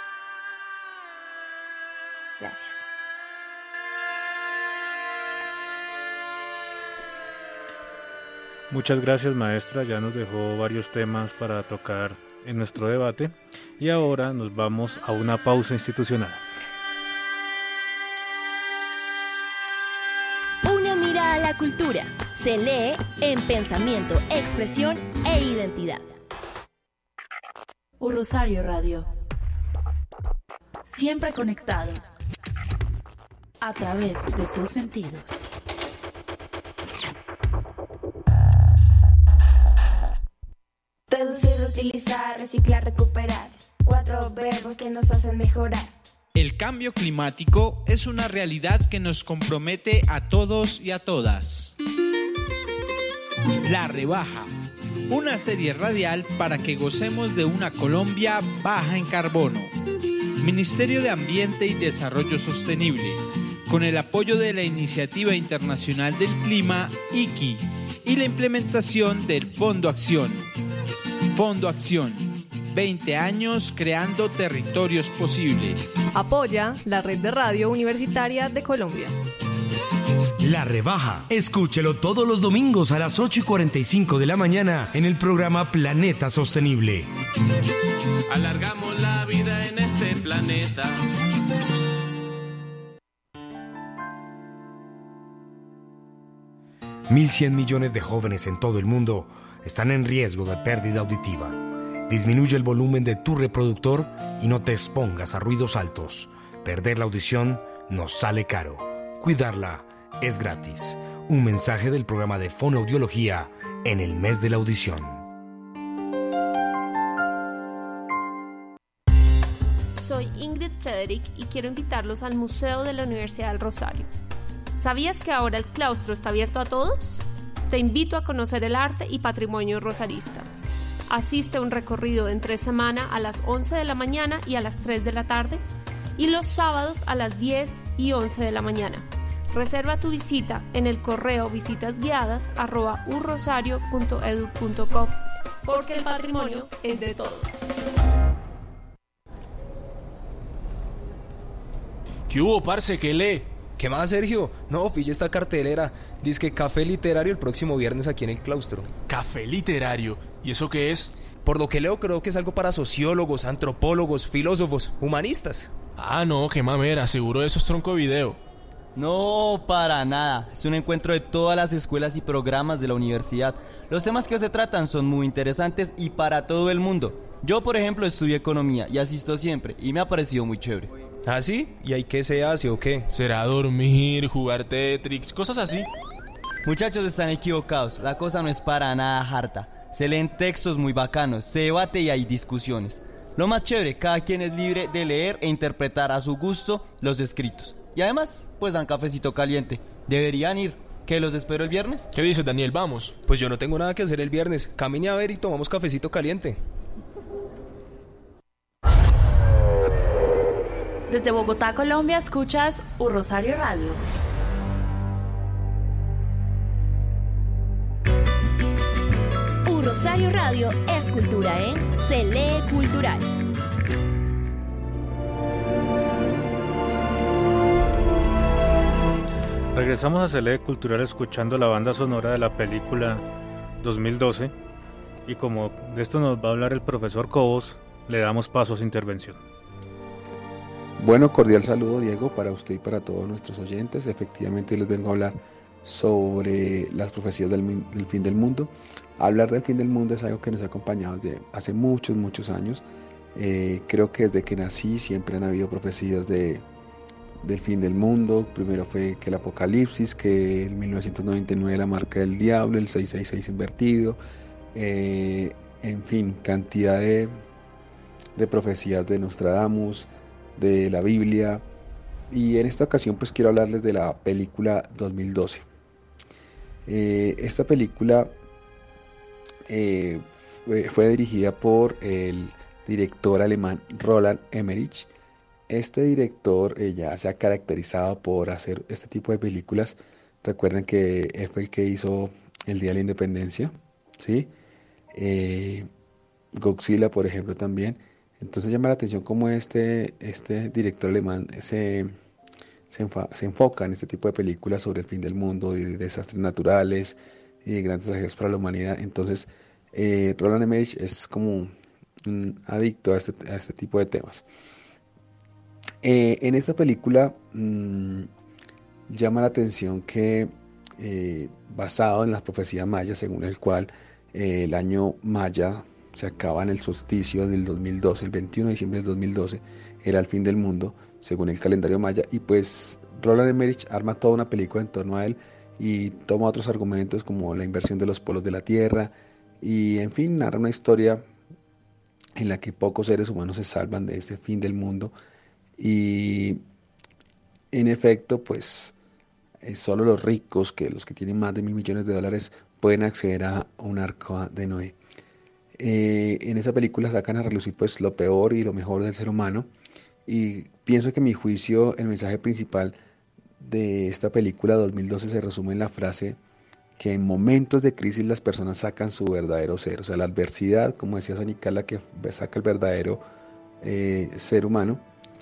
Gracias. Muchas gracias, maestra, ya nos dejó varios temas para tocar en nuestro debate y ahora nos vamos a una pausa institucional. Una mirada a la cultura se lee en Pensamiento, Expresión e Identidad. Un Rosario Radio. Siempre conectados a través de tus sentidos. Reducir, reutilizar, reciclar, recuperar. Cuatro verbos que nos hacen mejorar. El cambio climático es una realidad que nos compromete a todos y a todas. La Rebaja, una serie radial para que gocemos de una Colombia baja en carbono. Ministerio de Ambiente y Desarrollo Sostenible, con el apoyo de la Iniciativa Internacional del Clima, I C I, y la implementación del Fondo Acción. Fondo Acción, veinte años creando territorios posibles. Apoya la Red de Radio Universitaria de Colombia. La Rebaja. Escúchelo todos los domingos a las ocho y cuarenta y cinco de la mañana en el programa Planeta Sostenible. Alargamos la vida en este planeta. mil cien millones de jóvenes en todo el mundo están en riesgo de pérdida auditiva. Disminuye el volumen de tu reproductor y no te expongas a ruidos altos. Perder la audición nos sale caro. Cuidarla es gratis. Un mensaje del programa de Fonoaudiología en el mes de la audición. Soy Ingrid Frederick y quiero invitarlos al Museo de la Universidad del Rosario. ¿Sabías que ahora el claustro está abierto a todos? Te invito a conocer el arte y patrimonio rosarista. Asiste a un recorrido entre semana a las once de la mañana y a las tres de la tarde y los sábados a las diez y once de la mañana. Reserva tu visita en el correo visitasguiadas arroba u rosario punto edu punto co porque el patrimonio es de todos. ¿Qué hubo, parce? ¿Qué lee? ¿Qué más, Sergio? No, pille esta cartelera. Dice que café literario el próximo viernes aquí en el claustro. ¿Café literario? ¿Y eso qué es? Por lo que leo, creo que es algo para sociólogos, antropólogos, filósofos, humanistas. Ah, no, qué mamera, seguro eso es tronco de video. No, para nada. Es un encuentro de todas las escuelas y programas de la universidad. Los temas que se tratan son muy interesantes y para todo el mundo. Yo, por ejemplo, estudio economía y asisto siempre y me ha parecido muy chévere. ¿Ah, sí? ¿Y ahí qué se hace o qué? Será dormir, jugar Tetris, cosas así. Muchachos, están equivocados. La cosa no es para nada harta. Se leen textos muy bacanos, se debate y hay discusiones. Lo más chévere, cada quien es libre de leer e interpretar a su gusto los escritos. Y además, pues dan cafecito caliente. Deberían ir. ¿Qué, los espero el viernes? ¿Qué dices, Daniel? Vamos. Pues yo no tengo nada que hacer el viernes. Camine a ver y tomamos cafecito caliente. Desde Bogotá, Colombia, escuchas U Rosario Radio. U Rosario Radio es cultura en Se Lee Cultural. Regresamos a Se Lee Cultural escuchando la banda sonora de la película dos mil doce y como de esto nos va a hablar el profesor Cobos, le damos paso a su intervención. Bueno, cordial saludo, Diego, para usted y para todos nuestros oyentes. Efectivamente les vengo a hablar sobre las profecías del, del fin del mundo. Hablar del fin del mundo es algo que nos ha acompañado desde hace muchos, muchos años. Eh, creo que desde que nací siempre han habido profecías de, del fin del mundo. Primero fue que el apocalipsis, que en mil novecientos noventa y nueve la marca del diablo, el seiscientos sesenta y seis invertido. Eh, en fin, cantidad de, de profecías de Nostradamus, de la Biblia, y en esta ocasión pues quiero hablarles de la película dos mil doce. Eh, esta película eh, fue, fue dirigida por el director alemán Roland Emmerich. Este director eh, ya se ha caracterizado por hacer este tipo de películas. Recuerden que él fue el que hizo El Día de la Independencia, ¿sí? Eh, Godzilla, por ejemplo, también. Entonces llama la atención cómo este, este director alemán se, se, enfa, se enfoca en este tipo de películas sobre el fin del mundo y de desastres naturales y de grandes tragedias para la humanidad. Entonces eh, Roland Emmerich es como un adicto a este, a este tipo de temas. Eh, en esta película mmm, llama la atención que eh, basado en las profecías mayas, según el cual eh, el año maya se acaba en el solsticio del dos mil doce, el veintiuno de diciembre del dos mil doce, era el fin del mundo, según el calendario maya, y pues Roland Emmerich arma toda una película en torno a él y toma otros argumentos como la inversión de los polos de la Tierra, y en fin, narra una historia en la que pocos seres humanos se salvan de este fin del mundo, y en efecto, pues solo los ricos, que los que tienen más de mil millones de dólares, pueden acceder a un arca de Noé. Eh, en esa película sacan a relucir pues lo peor y lo mejor del ser humano, y pienso que a mi juicio el mensaje principal de esta película dos mil doce se resume en la frase que en momentos de crisis las personas sacan su verdadero ser, o sea, la adversidad, como decía San Nicala, que saca el verdadero eh, ser humano.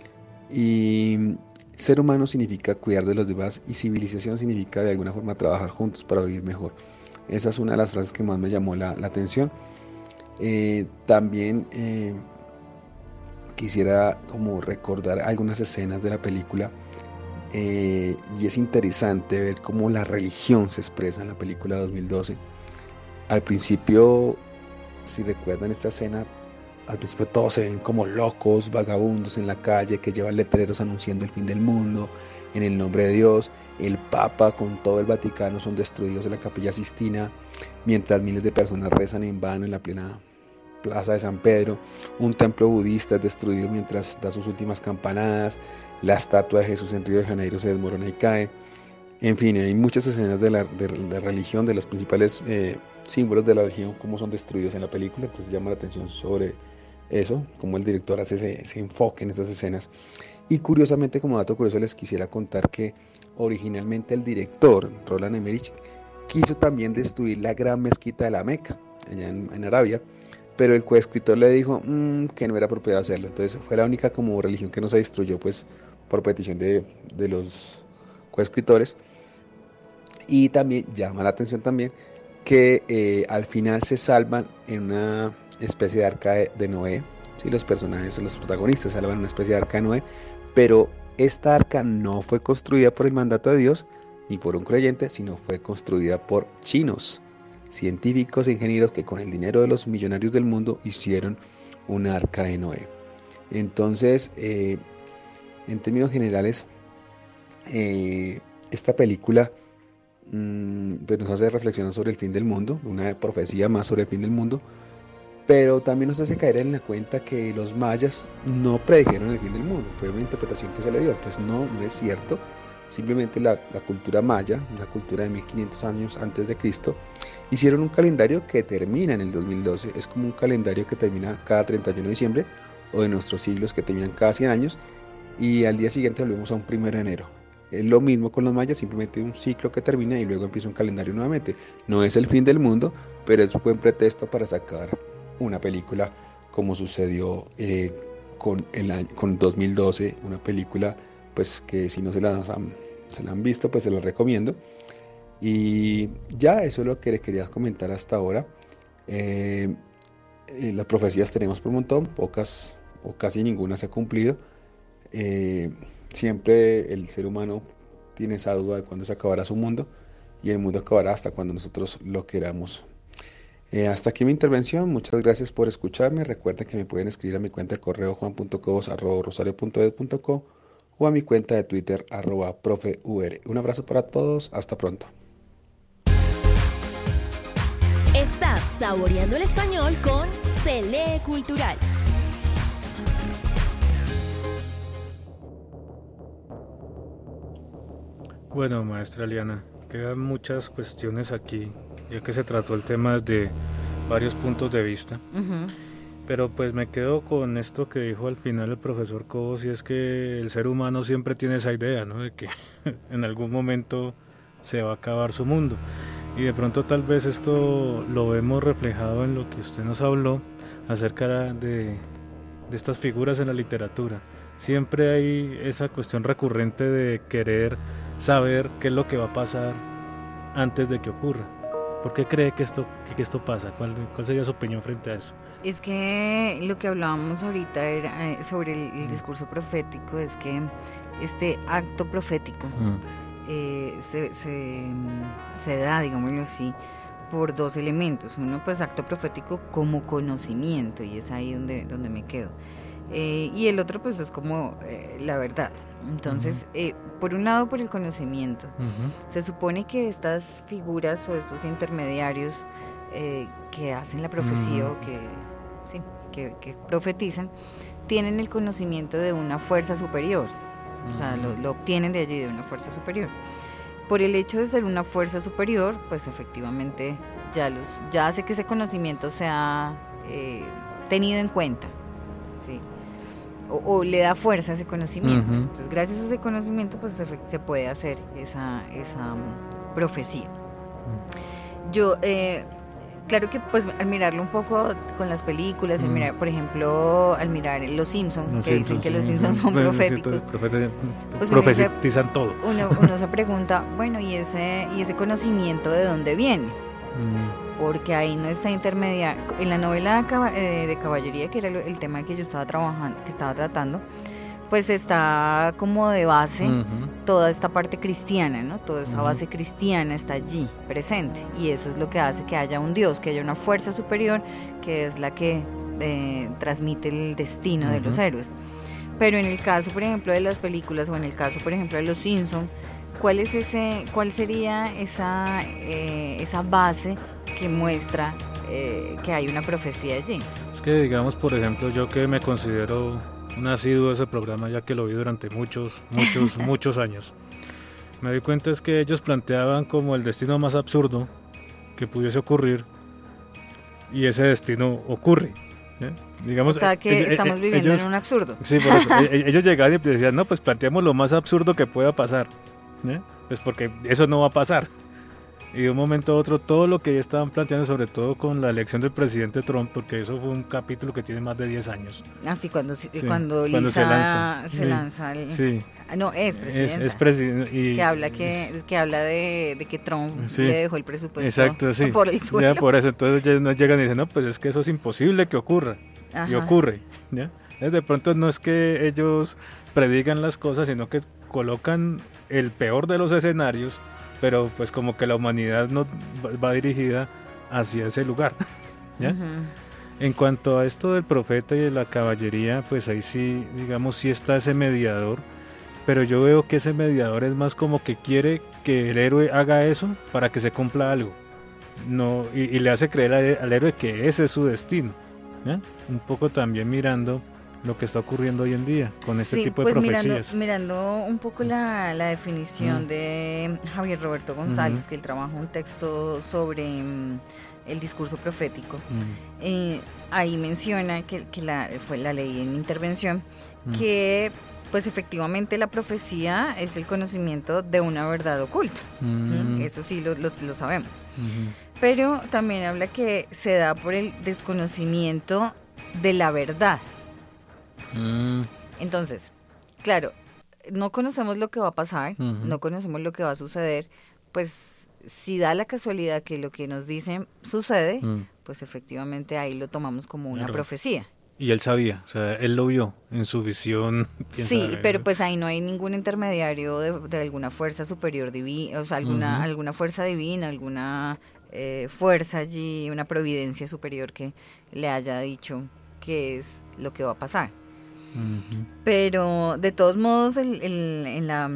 Y ser humano significa cuidar de los demás, y civilización significa de alguna forma trabajar juntos para vivir mejor. Esa es una de las frases que más me llamó la, la atención. Eh, también eh, quisiera como recordar algunas escenas de la película, eh, y es interesante ver cómo la religión se expresa en la película dos mil doce. Al principio, si recuerdan esta escena, al principio todos se ven como locos, vagabundos en la calle que llevan letreros anunciando el fin del mundo en el nombre de Dios. El Papa con todo el Vaticano son destruidos en la Capilla Sistina, mientras miles de personas rezan en vano en la plena plaza de San Pedro. Un templo budista es destruido mientras da sus últimas campanadas. La estatua de Jesús en Río de Janeiro se desmorona y cae. En fin, hay muchas escenas de la de, de religión, de los principales eh, símbolos de la religión, como son destruidos en la película. Entonces llama la atención sobre eso, como el director hace ese, ese enfoque en esas escenas. Y curiosamente, como dato curioso, les quisiera contar que originalmente el director, Roland Emmerich, quiso también destruir la gran mezquita de la Meca, allá en, en Arabia, pero el coescritor le dijo mmm, que no era apropiado hacerlo. Entonces fue la única como religión que no se destruyó, pues por petición de, de los coescritores. Y también llama la atención también que eh, al final se salvan en una especie de arca de, de Noé, ¿sí? Los personajes, los protagonistas salvan en una especie de arca de Noé, pero esta arca no fue construida por el mandato de Dios ni por un creyente, sino fue construida por chinos, científicos e ingenieros que con el dinero de los millonarios del mundo hicieron una arca de Noé. Entonces, eh, En términos generales, eh, esta película mmm, pues nos hace reflexionar sobre el fin del mundo, una profecía más sobre el fin del mundo, pero también nos hace caer en la cuenta que los mayas no predijeron el fin del mundo, fue una interpretación que se le dio, entonces no, no es cierto. Simplemente la, la cultura maya, una cultura de mil quinientos años antes de Cristo, hicieron un calendario que termina en el dos mil doce, es como un calendario que termina cada treinta y uno de diciembre, o de nuestros siglos que terminan cada cien años, y al día siguiente volvemos a un primero de enero. Es lo mismo con los mayas, simplemente un ciclo que termina y luego empieza un calendario nuevamente. No es el fin del mundo, pero es un buen pretexto para sacar una película como sucedió eh, con, el, con dos mil doce, una película pues que si no se la, han, se la han visto, pues se la recomiendo. Y ya eso es lo que les quería comentar hasta ahora. Eh, eh, las profecías tenemos por un montón, pocas o casi ninguna se ha cumplido. Eh, siempre el ser humano tiene esa duda de cuándo se acabará su mundo, y el mundo acabará hasta cuando nosotros lo queramos. Eh, hasta aquí mi intervención, muchas gracias por escucharme. Recuerden que me pueden escribir a mi cuenta de correo juan punto cobos arroba rosario punto edu punto co o a mi cuenta de Twitter arroba profe ur. Un abrazo para todos, hasta pronto. Estás saboreando el español con Se Lee Cultural. Bueno, maestra Liana, quedan muchas cuestiones aquí, ya que se trató el tema desde varios puntos de vista. Uh-huh. Pero pues me quedo con esto que dijo al final el profesor Cobos, y es que el ser humano siempre tiene esa idea, ¿no? De que en algún momento se va a acabar su mundo. Y de pronto tal vez esto lo vemos reflejado en lo que usted nos habló acerca de, de estas figuras en la literatura. Siempre hay esa cuestión recurrente de querer saber qué es lo que va a pasar antes de que ocurra. ¿Por qué cree que esto, que esto pasa? ¿Cuál, ¿Cuál sería su opinión frente a eso? Es que lo que hablábamos ahorita era, eh, sobre el, el discurso profético, es que este acto profético uh-huh. eh, se, se, se da, digámoslo así, por dos elementos. Uno, pues acto profético como conocimiento, y es ahí donde, donde me quedo. Eh, y el otro pues es como eh, la verdad. Entonces, uh-huh. eh, por un lado, por el conocimiento. Uh-huh. Se supone que estas figuras o estos intermediarios eh, que hacen la profecía uh-huh. o que, sí, que, que profetizan, tienen el conocimiento de una fuerza superior. Uh-huh. O sea, lo, lo obtienen de allí, de una fuerza superior. Por el hecho de ser una fuerza superior, pues efectivamente ya, los, ya hace que ese conocimiento sea eh, tenido en cuenta. ¿Sí? O, o le da fuerza a ese conocimiento. Uh-huh. Entonces, gracias a ese conocimiento, pues se, se puede hacer esa, esa um, profecía. Uh-huh. Yo, eh, claro que pues al mirarlo un poco con las películas, uh-huh. al mirar, por ejemplo, al mirar Los Simpsons, los que Simpsons, dicen que sí. Los Simpsons son bueno, proféticos, profetizan, pues profetizan todo. Uno, uno se pregunta, bueno, ¿y ese, y ese conocimiento de dónde viene? Uh-huh. Porque ahí no está intermedia. En la novela de caballería, que era el tema que yo estaba trabajando, que estaba tratando, pues está como de base uh-huh. toda esta parte cristiana, ¿no? Toda esa uh-huh. base cristiana está allí presente, y eso es lo que hace que haya un Dios, que haya una fuerza superior que es la que eh, transmite el destino uh-huh. de los héroes. Pero en el caso, por ejemplo, de las películas, o en el caso, por ejemplo, de Los Simpsons, ¿cuál es ese, cuál sería esa eh, esa base que muestra eh, que hay una profecía allí? Es que, digamos, por ejemplo, yo que me considero un asiduo de ese programa, ya que lo vi durante muchos, muchos, muchos años, me doy cuenta es que ellos planteaban como el destino más absurdo que pudiese ocurrir, y ese destino ocurre. ¿eh? Digamos, o sea que eh, estamos viviendo ellos, en un absurdo. Sí, por eso. Ellos llegaban y decían, no, pues planteamos lo más absurdo que pueda pasar, ¿eh? Pues porque eso no va a pasar. Y de un momento a otro, todo lo que estaban planteando, sobre todo con la elección del presidente Trump, porque eso fue un capítulo que tiene más de diez años. Ah, sí, cuando, sí, cuando, Lisa cuando se lanza, se sí, lanza el, sí. No, es presidenta. Es, es presidente. Y, que habla, que, que, habla de, de que Trump sí, le dejó el presupuesto exacto, sí. por el suelo. Ya por eso, entonces ya nos llegan y dicen, no, pues es que eso es imposible que ocurra. Ajá. Y ocurre. ¿ya? Entonces, de pronto no es que ellos predigan las cosas, sino que colocan el peor de los escenarios, pero pues como que la humanidad no va dirigida hacia ese lugar. ¿ya? Uh-huh. En cuanto a esto del profeta y de la caballería, pues ahí sí, digamos, sí está ese mediador, pero yo veo que ese mediador es más como que quiere que el héroe haga eso para que se cumpla algo, no y, y le hace creer al, al héroe que ese es su destino, ¿eh? Un poco también mirando lo que está ocurriendo hoy en día con este sí, tipo de pues profecías. Mirando, mirando un poco la, la definición mm. de Javier Roberto González, mm-hmm. que él trabaja un texto sobre um, el discurso profético, mm. eh, ahí menciona que, que la, fue la ley en intervención, mm. que pues efectivamente la profecía es el conocimiento de una verdad oculta, mm. eso sí lo, lo, lo sabemos, mm-hmm. pero también habla que se da por el desconocimiento de la verdad. Mm. Entonces, claro, no conocemos lo que va a pasar, uh-huh. no conocemos lo que va a suceder, pues si da la casualidad que lo que nos dicen sucede, mm. pues efectivamente ahí lo tomamos como una claro. profecía. Y él sabía, o sea, él lo vio en su visión. Sí, sabe, pero pues ahí no hay ningún intermediario de, de alguna fuerza superior divina, o sea, alguna, uh-huh. alguna fuerza divina, alguna eh, fuerza allí, una providencia superior que le haya dicho qué es lo que va a pasar. Uh-huh. Pero de todos modos el, el, en la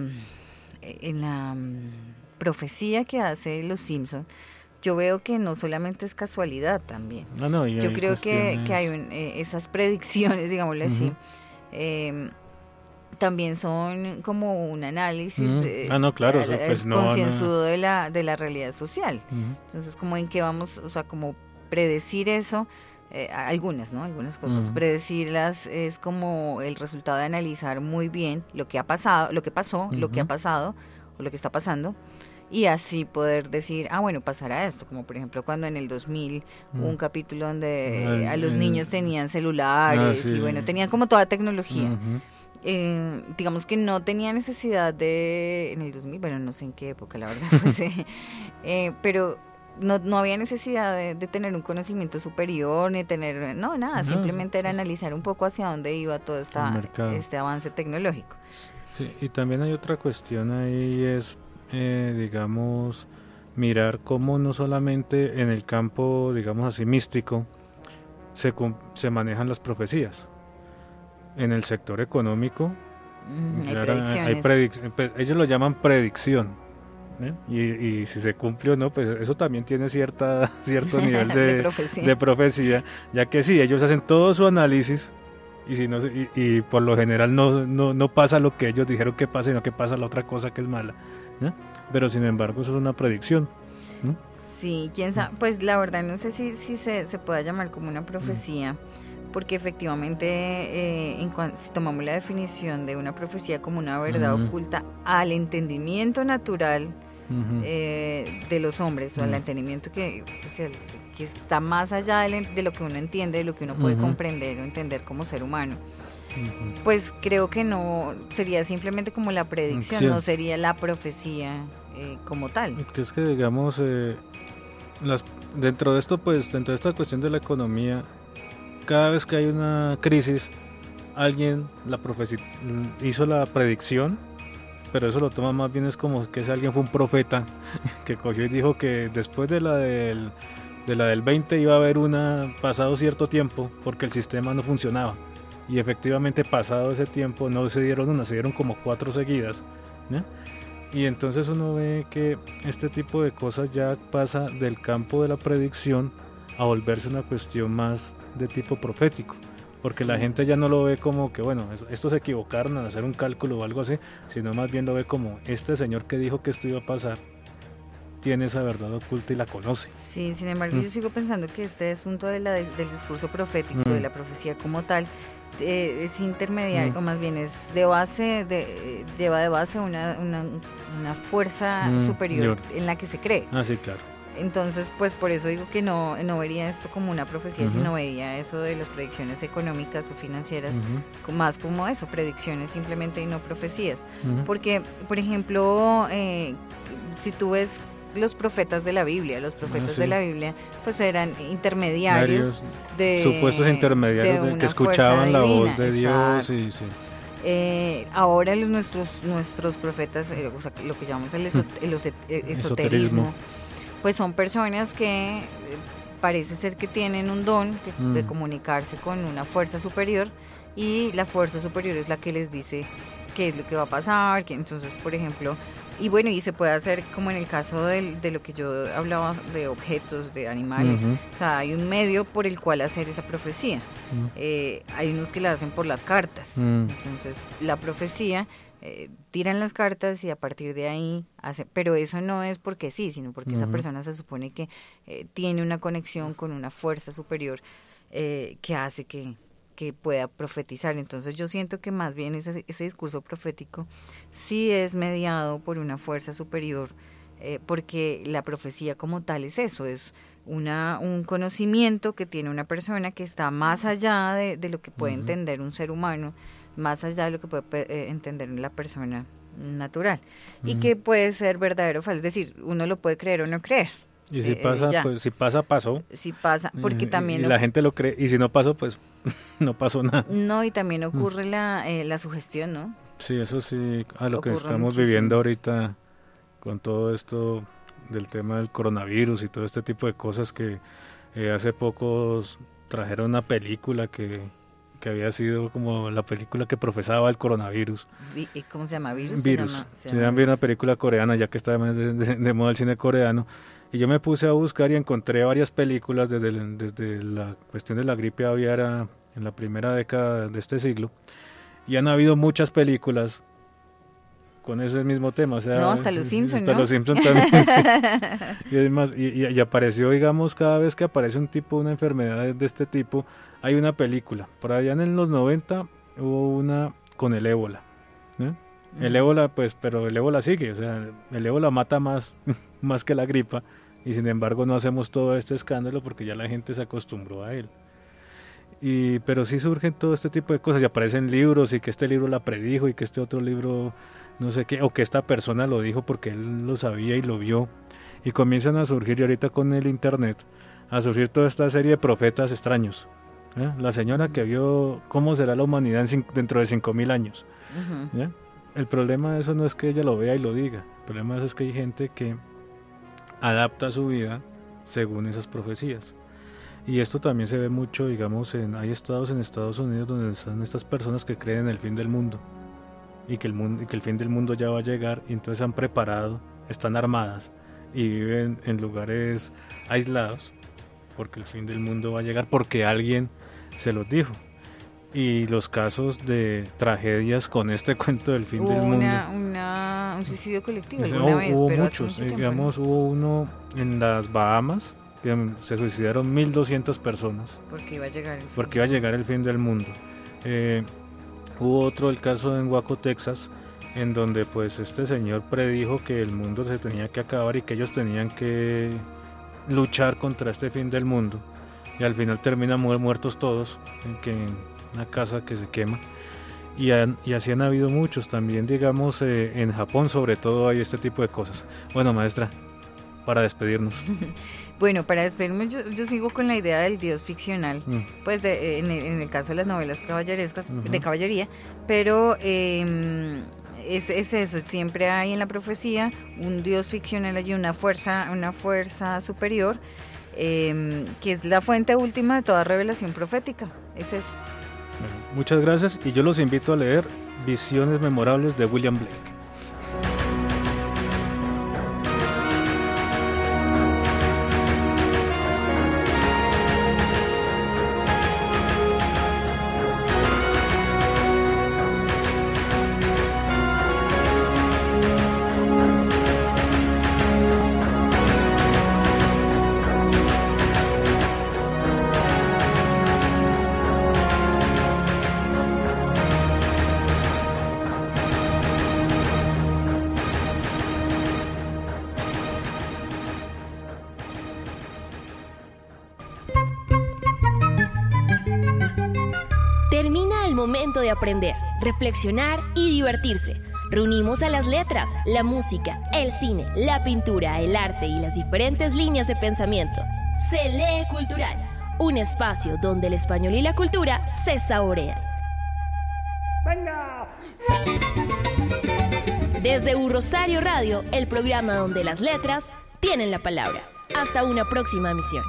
en la um, profecía que hace los Simpson, yo veo que no solamente es casualidad también. No, no, yo creo que, que hay un, eh, esas predicciones, digámoslo uh-huh. así, eh, también son como un análisis uh-huh. de, ah, no, claro, de, pues, no, concienzudo no. de la de la realidad social. Uh-huh. Entonces, como en qué vamos, o sea, como predecir eso. Eh, algunas, ¿no? Algunas cosas, uh-huh. predecirlas es como el resultado de analizar muy bien lo que ha pasado, lo que pasó, uh-huh. lo que ha pasado o lo que está pasando, y así poder decir, ah, bueno, pasará esto, como por ejemplo cuando en el dos mil uh-huh. hubo un capítulo donde uh-huh. a los niños tenían celulares, ah, sí. y bueno, tenían como toda tecnología. Uh-huh. Eh, digamos que no tenía necesidad de, en el dos mil, bueno, no sé en qué época, la verdad, pues, eh, pero No, no había necesidad de, de tener un conocimiento superior, ni tener, no, nada, no, simplemente era analizar un poco hacia dónde iba todo esta, este avance tecnológico. Sí, y también hay otra cuestión ahí, es, eh, digamos, mirar cómo no solamente en el campo, digamos así, místico, se, se manejan las profecías. En el sector económico, mm, hay claro, predicciones. Hay predic- ellos lo llaman predicción. ¿Eh? Y, y si se cumple o no, pues eso también tiene cierta cierto nivel de, de, profecía. de profecía, ya que sí, ellos hacen todo su análisis y si no y, y por lo general no, no no pasa lo que ellos dijeron que pasa, sino que pasa la otra cosa que es mala, ¿eh? Pero sin embargo eso es una predicción, ¿eh? Sí, quién sabe, pues la verdad no sé si, si se, se pueda llamar como una profecía, porque efectivamente eh, en cuan, si tomamos la definición de una profecía como una verdad uh-huh. oculta al entendimiento natural Uh-huh. Eh, de los hombres, uh-huh. o al entendimiento que, o sea, que está más allá de, de lo que uno entiende, de lo que uno puede uh-huh. comprender o entender como ser humano, uh-huh. pues creo que no sería simplemente como la predicción, sí. no sería la profecía eh, como tal. Que es que digamos eh, las, dentro de esto, pues dentro de esta cuestión de la economía, cada vez que hay una crisis, alguien la profeci- hizo la predicción, pero eso lo toma más bien es como que ese alguien fue un profeta que cogió y dijo que después de la del de la del veinte iba a haber una pasado cierto tiempo porque el sistema no funcionaba, y efectivamente pasado ese tiempo no se dieron una, se dieron como cuatro seguidas, ¿no? Y entonces uno ve que este tipo de cosas ya pasa del campo de la predicción a volverse una cuestión más de tipo profético. Porque sí. la gente ya no lo ve como que, bueno, estos se equivocaron al hacer un cálculo o algo así, sino más bien lo ve como, este señor que dijo que esto iba a pasar, tiene esa verdad oculta y la conoce. Sí, sin embargo, mm. yo sigo pensando que este asunto de la, del discurso profético, mm. de la profecía como tal, eh, es intermediario, mm. o más bien es de base, de, lleva de base una, una, una fuerza mm. superior Yo. en la que se cree. Ah, sí, claro. Entonces, pues por eso digo que no, no vería esto como una profecía, uh-huh. sino vería eso de las predicciones económicas o financieras, uh-huh. más como eso, predicciones simplemente y no profecías. Uh-huh. Porque, por ejemplo, eh, si tú ves los profetas de la Biblia, los profetas ah, sí. de la Biblia, pues eran intermediarios de supuestos intermediarios de, de que escuchaban la divina, voz de Dios. Y, sí. Eh, ahora los, nuestros nuestros profetas, eh, o sea, lo que llamamos el, esot- el esoterismo, esoterismo, pues son personas que eh, parece ser que tienen un don que, mm. de comunicarse con una fuerza superior, y la fuerza superior es la que les dice qué es lo que va a pasar, que entonces, por ejemplo, y bueno, y se puede hacer como en el caso de, de lo que yo hablaba de objetos, de animales, Ujú. o sea, hay un medio por el cual hacer esa profecía. Mm. Eh, hay unos que la hacen por las cartas, Mm. entonces la profecía, eh, tiran las cartas y a partir de ahí hace, pero eso no es porque sí, sino porque esa Ujú. persona se supone que eh, tiene una conexión con una fuerza superior eh, que hace que que pueda profetizar. Entonces yo siento que más bien ese, ese discurso profético sí es mediado por una fuerza superior, eh, porque la profecía como tal es eso, es una un conocimiento que tiene una persona que está más allá de, de lo que puede Ujú. entender un ser humano, más allá de lo que puede eh, entender la persona natural, y Ujú. que puede ser verdadero o falso, es decir, uno lo puede creer o no creer. Y si Eh, pasa, ya. pues si pasa, pasó. Si pasa, porque Y- también Y, no- la gente lo cree, y si no pasó, pues no pasó nada. No, y también ocurre la, eh, la sugestión, ¿no? Sí, eso sí, a lo que Ocurre estamos muchísimo. viviendo ahorita con todo esto del tema del coronavirus y todo este tipo de cosas que eh, hace poco trajeron una película que, que había sido como la película que profesaba el coronavirus. Vi- eh, ¿Cómo se llama? ¿Virus? Virus. Se llama, se Se llama llama una película coreana, ya que está de, de- de moda el cine coreano. Y yo me puse a buscar y encontré varias películas desde, el- desde la cuestión de la gripe aviar en la primera década de este siglo. Y han habido muchas películas con ese mismo tema. O sea, No, hasta los Simpson, Hasta ¿no? los Simpson también, sí. Y, además, y, y- y apareció, digamos, cada vez que aparece un tipo, una enfermedad de, de este tipo, hay una película. Por allá en los noventa hubo una con el ébola. ¿no? El Mm. ébola, pues, pero el ébola sigue, o sea, el ébola mata más, más que la gripa, y sin embargo no hacemos todo este escándalo porque ya la gente se acostumbró a él. Y, pero sí surgen todo este tipo de cosas, y aparecen libros, y que este libro la predijo, y que este otro libro no sé qué, o que esta persona lo dijo porque él lo sabía y lo vio, y comienzan a surgir, y ahorita con el internet, a surgir toda esta serie de profetas extraños. ¿eh? La señora que vio cómo será la humanidad en cin- dentro de cinco mil años. Ujú. ¿ya? El problema de eso no es que ella lo vea y lo diga, el problema de eso es que hay gente que adapta su vida según esas profecías. Y esto también se ve mucho, digamos, en hay estados en Estados Unidos donde están estas personas que creen en el fin del mundo y que el mundo y que el fin del mundo ya va a llegar, y entonces se han preparado, están armadas y viven en lugares aislados porque el fin del mundo va a llegar porque alguien se los dijo. Y los casos de tragedias con este cuento del fin Hubo del mundo. una, una, un suicidio colectivo Sí, alguna hubo, vez, hubo pero hace muchos, mucho eh, tiempo, digamos, hubo uno en las Bahamas que mm, se suicidaron mil doscientas personas ¿no? Porque iba a llegar el fin. porque iba a llegar el fin del mundo. Eh, hubo otro, el caso en Waco, Texas, en donde pues este señor predijo que el mundo se tenía que acabar y que ellos tenían que luchar contra este fin del mundo, y al final terminan mu- muertos todos en, que, en una casa que se quema. Y, han- y así han habido muchos también, digamos, eh, en Japón sobre todo hay este tipo de cosas. Bueno, maestra, para despedirnos. Bueno, para despedirme, yo, yo sigo con la idea del dios ficcional, Mm. pues de, en, el, en el caso de las novelas caballerescas, Ujú. de caballería, pero eh, es, es eso, siempre hay en la profecía un dios ficcional allí, una fuerza, una fuerza superior, eh, que es la fuente última de toda revelación profética, es eso. Bueno, muchas gracias, y yo los invito a leer Visiones Memorables de William Blake. Termina el momento de aprender, reflexionar y divertirse. Reunimos a las letras, la música, el cine, la pintura, el arte y las diferentes líneas de pensamiento. Se lee cultural, un espacio donde el español y la cultura se saborean. ¡Venga! Desde U Rosario Radio, el programa donde las letras tienen la palabra. Hasta una próxima emisión.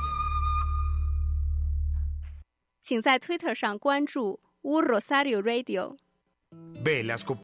请在 Twitter 上关注 U Rosario Radio。 Ve las